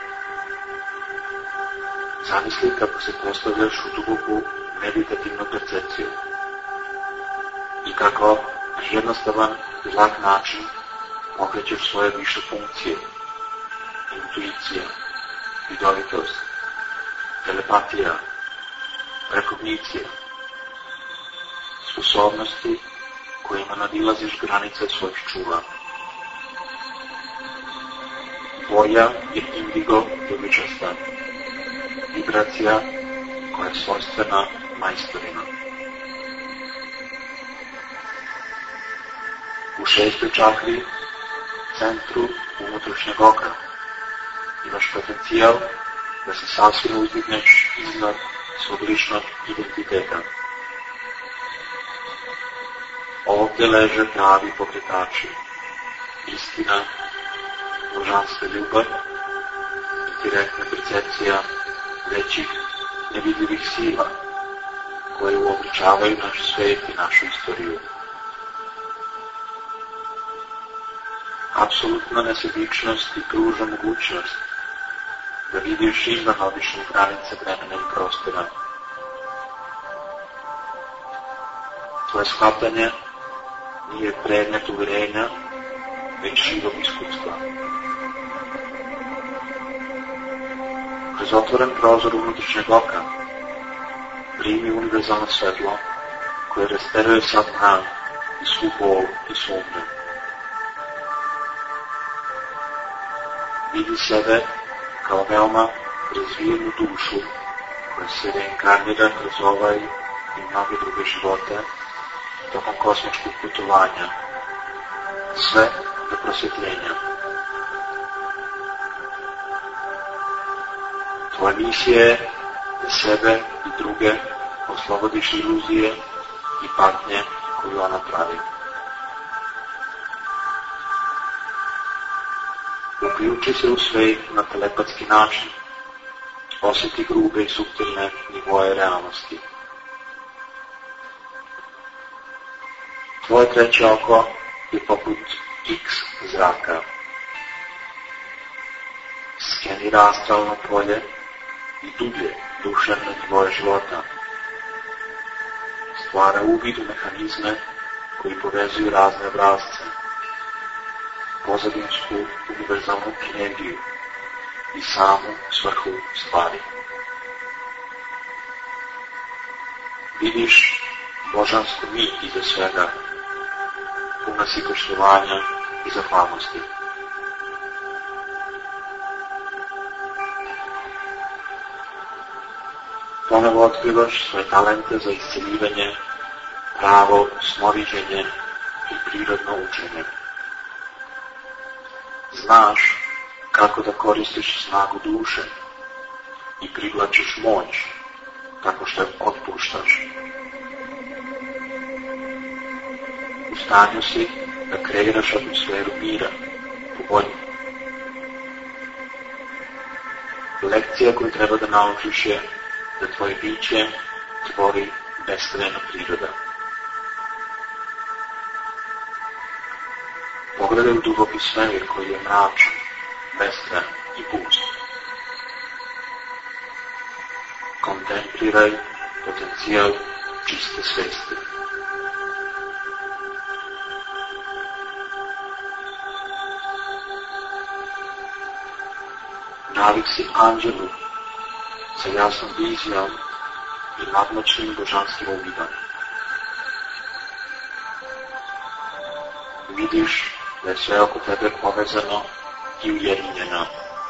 Zamisli kako se postavljaš u duboku meditativnu percepciju i kako na jednostavan i lak način pokrećeš svoje više funkcije, intuicija, vidovitost, telepatija, prekognicija, sposobnosti kojima nadilaziš granice svojih čula. Boja je indigo ljubičasta, vibracija koja je svojstvena majstorima. U 6. čakri, centru unutrašnjeg oka, imaš potencijal da se sasvim uzdigneš iznad svog ličnog identiteta. Ovdje leže pravi pokretači, istina, božanska ljubav i direktna percepcija većih nevidljivih sila koje uobličavaju naš svijet i našu istoriju. Apsolutna nesebičnost ti pruža mogućnost da vidiš izvan običnih granica vremena i prostora. Tvoje shvatanje nije predmet uverenja, već živog iskustva. Kroz otvoren prozor unutrašnjeg oka primi univerzalno svetlo koje rasteruje sav mrak i svu bol i sumnju. Vidi sebe kao veoma razvijenu dušu koja se reinkarnira kroz ovaj i mnoge druge živote tokom kosmičkog putovanja, sve do prosvjetljenja. Tvoja misija je da sebe i druge oslobodiš iluzije i patnje koju ona pravi. Uključi se u svijet na telepatski način, osjeti grube i suptilne nivoje realnosti. Tvoje treće oko je poput X zraka. Skenira astralno polje i dublje duševne nivoje života. Stvara uvid u mehanizme koji povezuju razne obrazce, pozadinsku univerzalnu energiju i samu svrhu stvari. Vidiš božansku nit iza svega, puna si poštovanja i zahvalnosti. Ponovo otkrivaš svoje talente za isceljivanje, pravo snoviđenje i prirodno učenje. Znaš kako da koristiš snagu duše i privlačiš moć tako što je otpuštaš. U stanju si da kreiraš atmosferu mira, po volji. Lekcija koju treba da naučiš je da tvoje biće tvori beskrajna priroda. Pogledaj u duboki svemir koji je mračan, beskrajan i pust. Kontempliraj potencijal čiste svesti. Navik si anđelu sa jasnom vizijom i nadmoćnim božanskim uvidom. vidiš da je sve oko tebe povezano i ujedinjeno.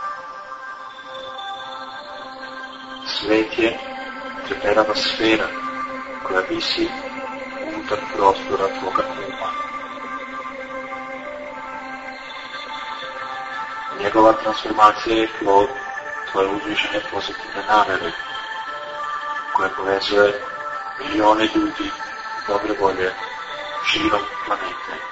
Svet je preterava sfera koja visi unutar prostora tvoga uma. Njegova transformacija je plod tvoje uzvišene pozitivne namere, koja povezuje milione ljudi dobre volje širom planete.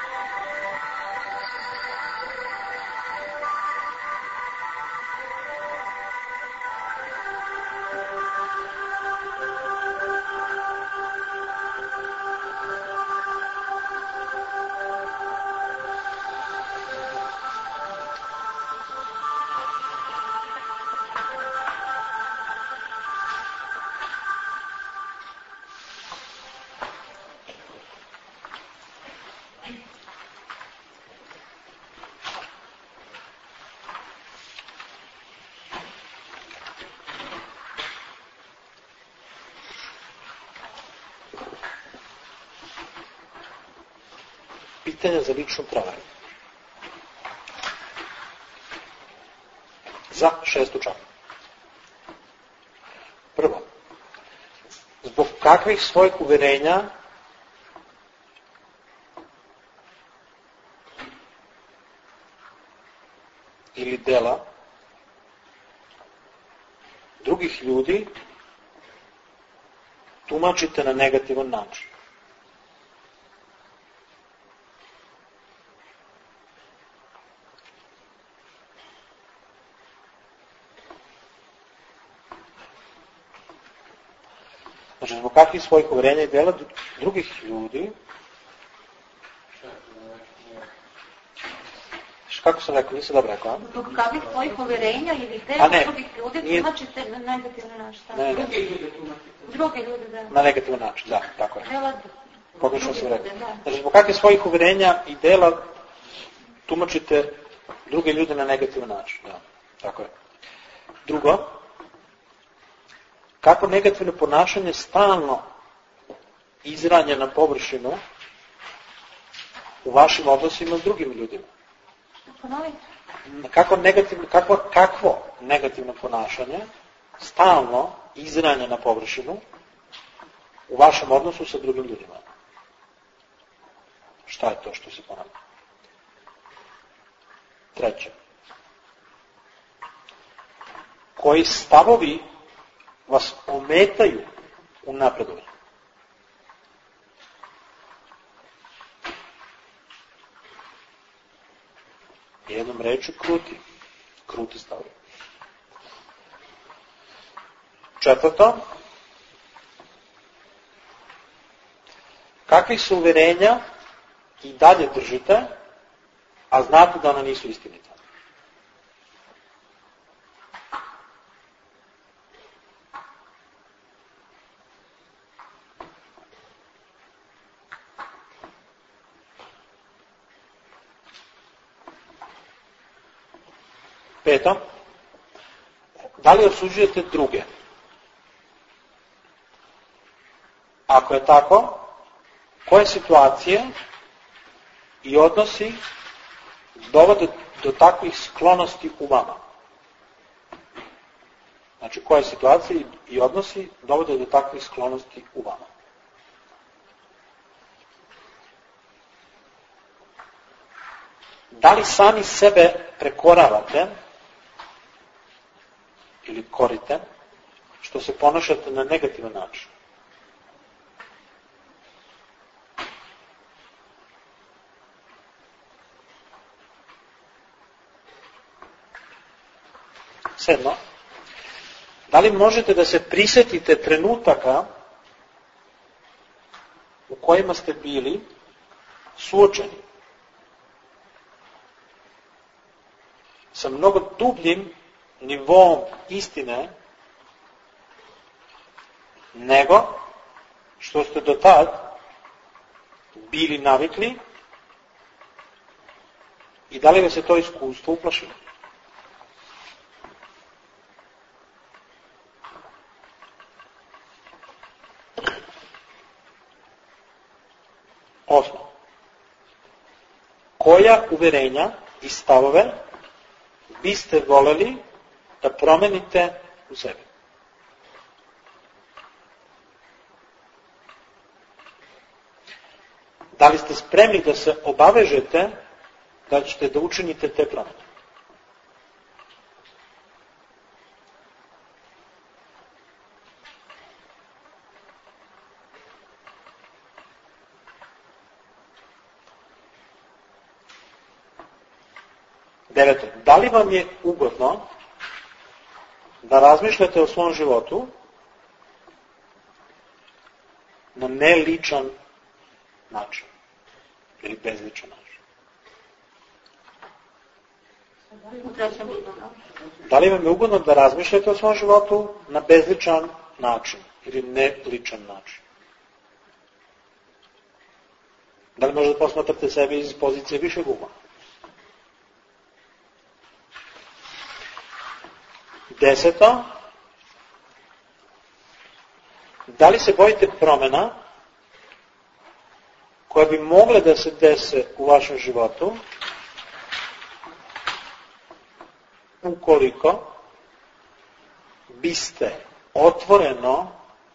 Pitanja za ličnu proveru. Za 6. čakru. Prvo, zbog kakvih svojih uverenja ili dela drugih ljudi tumačite na negativan način. Znači, zbog kakvih svojih uverenja i dela drugih ljudi, kako sam rekao, nisam dobro rekao, a? Zbog kakvih svojih uverenja ili dela drugih ljudi tumačite na negativan način. Drugi ljudi, da. Na negativan način, da, tako je. Pogrešno sam rekao. Znači, zbog kakvih svojih uverenja i dela tumačite druge ljude na negativan način, da, tako je. Drugo, kako negativno ponašanje stalno izranja na površinu u vašim odnosima s drugim ljudima. Kakvo negativno ponašanje stalno izranja na površinu u vašem odnosu sa drugim ljudima. Šta je to što se ponavlja? Treće. Koji stavovi vas ometaju u napredovanju? Jednom reču kruti stavovi. Četvrto, kakvih su uverenja i dalje držite, a znate da ona nisu istinita? Peto, da li osuđujete druge? Ako je tako, koje situacije i odnosi dovode do takvih sklonosti u vama? Znači, koje situacije i odnosi dovode do takvih sklonosti u vama? Da li sami sebe prekoravate ili korite, što se ponašate na negativan način? Sedmo, da li možete da se prisetite trenutaka u kojima ste bili suočeni sa mnogo dubljim nivom istine nego što ste do tad bili navikli i da li vas je to iskustvo uplašilo? Osmo. koja uverenja i stavove biste voleli da promenite u sebi. Da li ste spremni da se obavežete da ćete da učinite te promene? Deveto, da li vam je ugodno da razmišljate o svom životu na neličan način ili bezličan način? Da li vam je ugodno da razmišljate o svom životu na bezličan način ili neličan način? Da li možete posmatrate sebe iz pozicije višeg uma? Deseto, da li se bojite promena koje bi mogle da se dese u vašem životu ukoliko biste otvoreno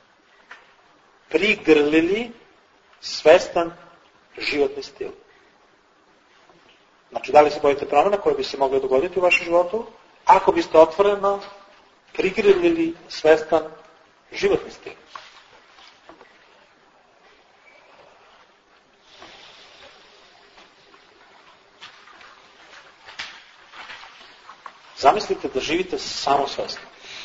prigrlili svestan životni stil? Znači, da li se bojite promena koje bi se mogle dogoditi u vašem životu ako biste otvoreno prigrlili svestan životni stil? Zamislite da živite samo svesno.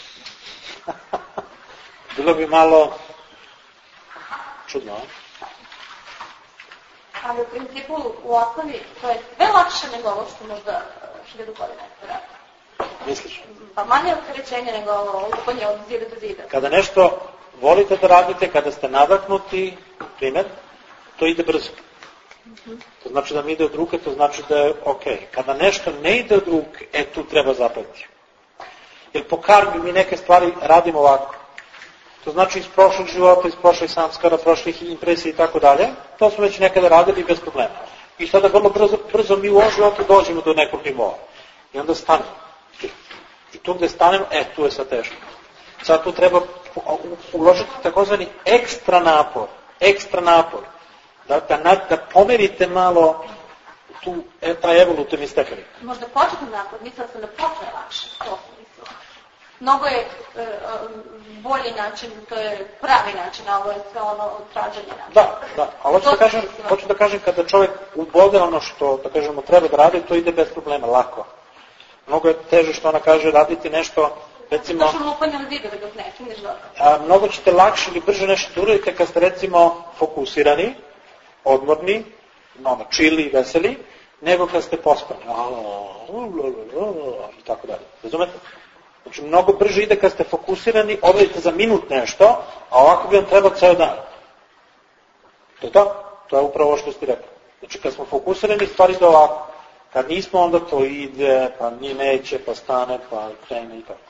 Bilo bi malo čudno, a? Ali u principu u osnovi to je sve lakše nego ovo što možda 1000 godina radi. Misliš? Pa manje opterećenje nego ovo lupanje od zida do zida. Kada nešto volite da radite, kada ste nadahnuti, primjer, to ide brzo. To znači da mi ide od ruke, to znači da je ok. Kada nešto ne ide od ruke, tu treba zapeti. Jer po karmi mi neke stvari radimo ovako. To znači iz prošlog života, iz prošlih samskara, prošlih impresija i tako dalje. To smo već nekada radili bez problema. I sada vrlo brzo mi u ovom životu dođemo do nekog nivoa. I onda stanemo. I tu gde stanemo, tu je sad teško. Sad tu treba uložiti takozvani ekstra napor. Da pomerite malo taj evolutivni stepenik. Možda početni napor, mislila sam da počne lakše, to sam mislila. Mnogo je bolji način, to je pravi način, a ovo je sve ono od traženja načina. Da, ali hoću da kažem kada čovjek ubode ono što, da kažemo, treba da radi, to ide bez problema, lako. Mnogo je teže što ona kaže raditi nešto, recimo... To što lupanje od zidove dok ne činiš dobro. Mnogo ćete lakše ili brže nešto da uradite kad ste, recimo, fokusirani, odmorni, čili, veseli, nego kad ste pospani. I tako dalje. Razumete? Znači, mnogo brže ide kad ste fokusirani, odradite za minut nešto, a ovako bi vam trebao ceo dan. To je to? To je upravo ovo što ste rekli. Znači, kad smo fokusirani, stvari ide ovako. Kad nismo, onda to ide, pa ni neće, pa stane, pa krene i tako.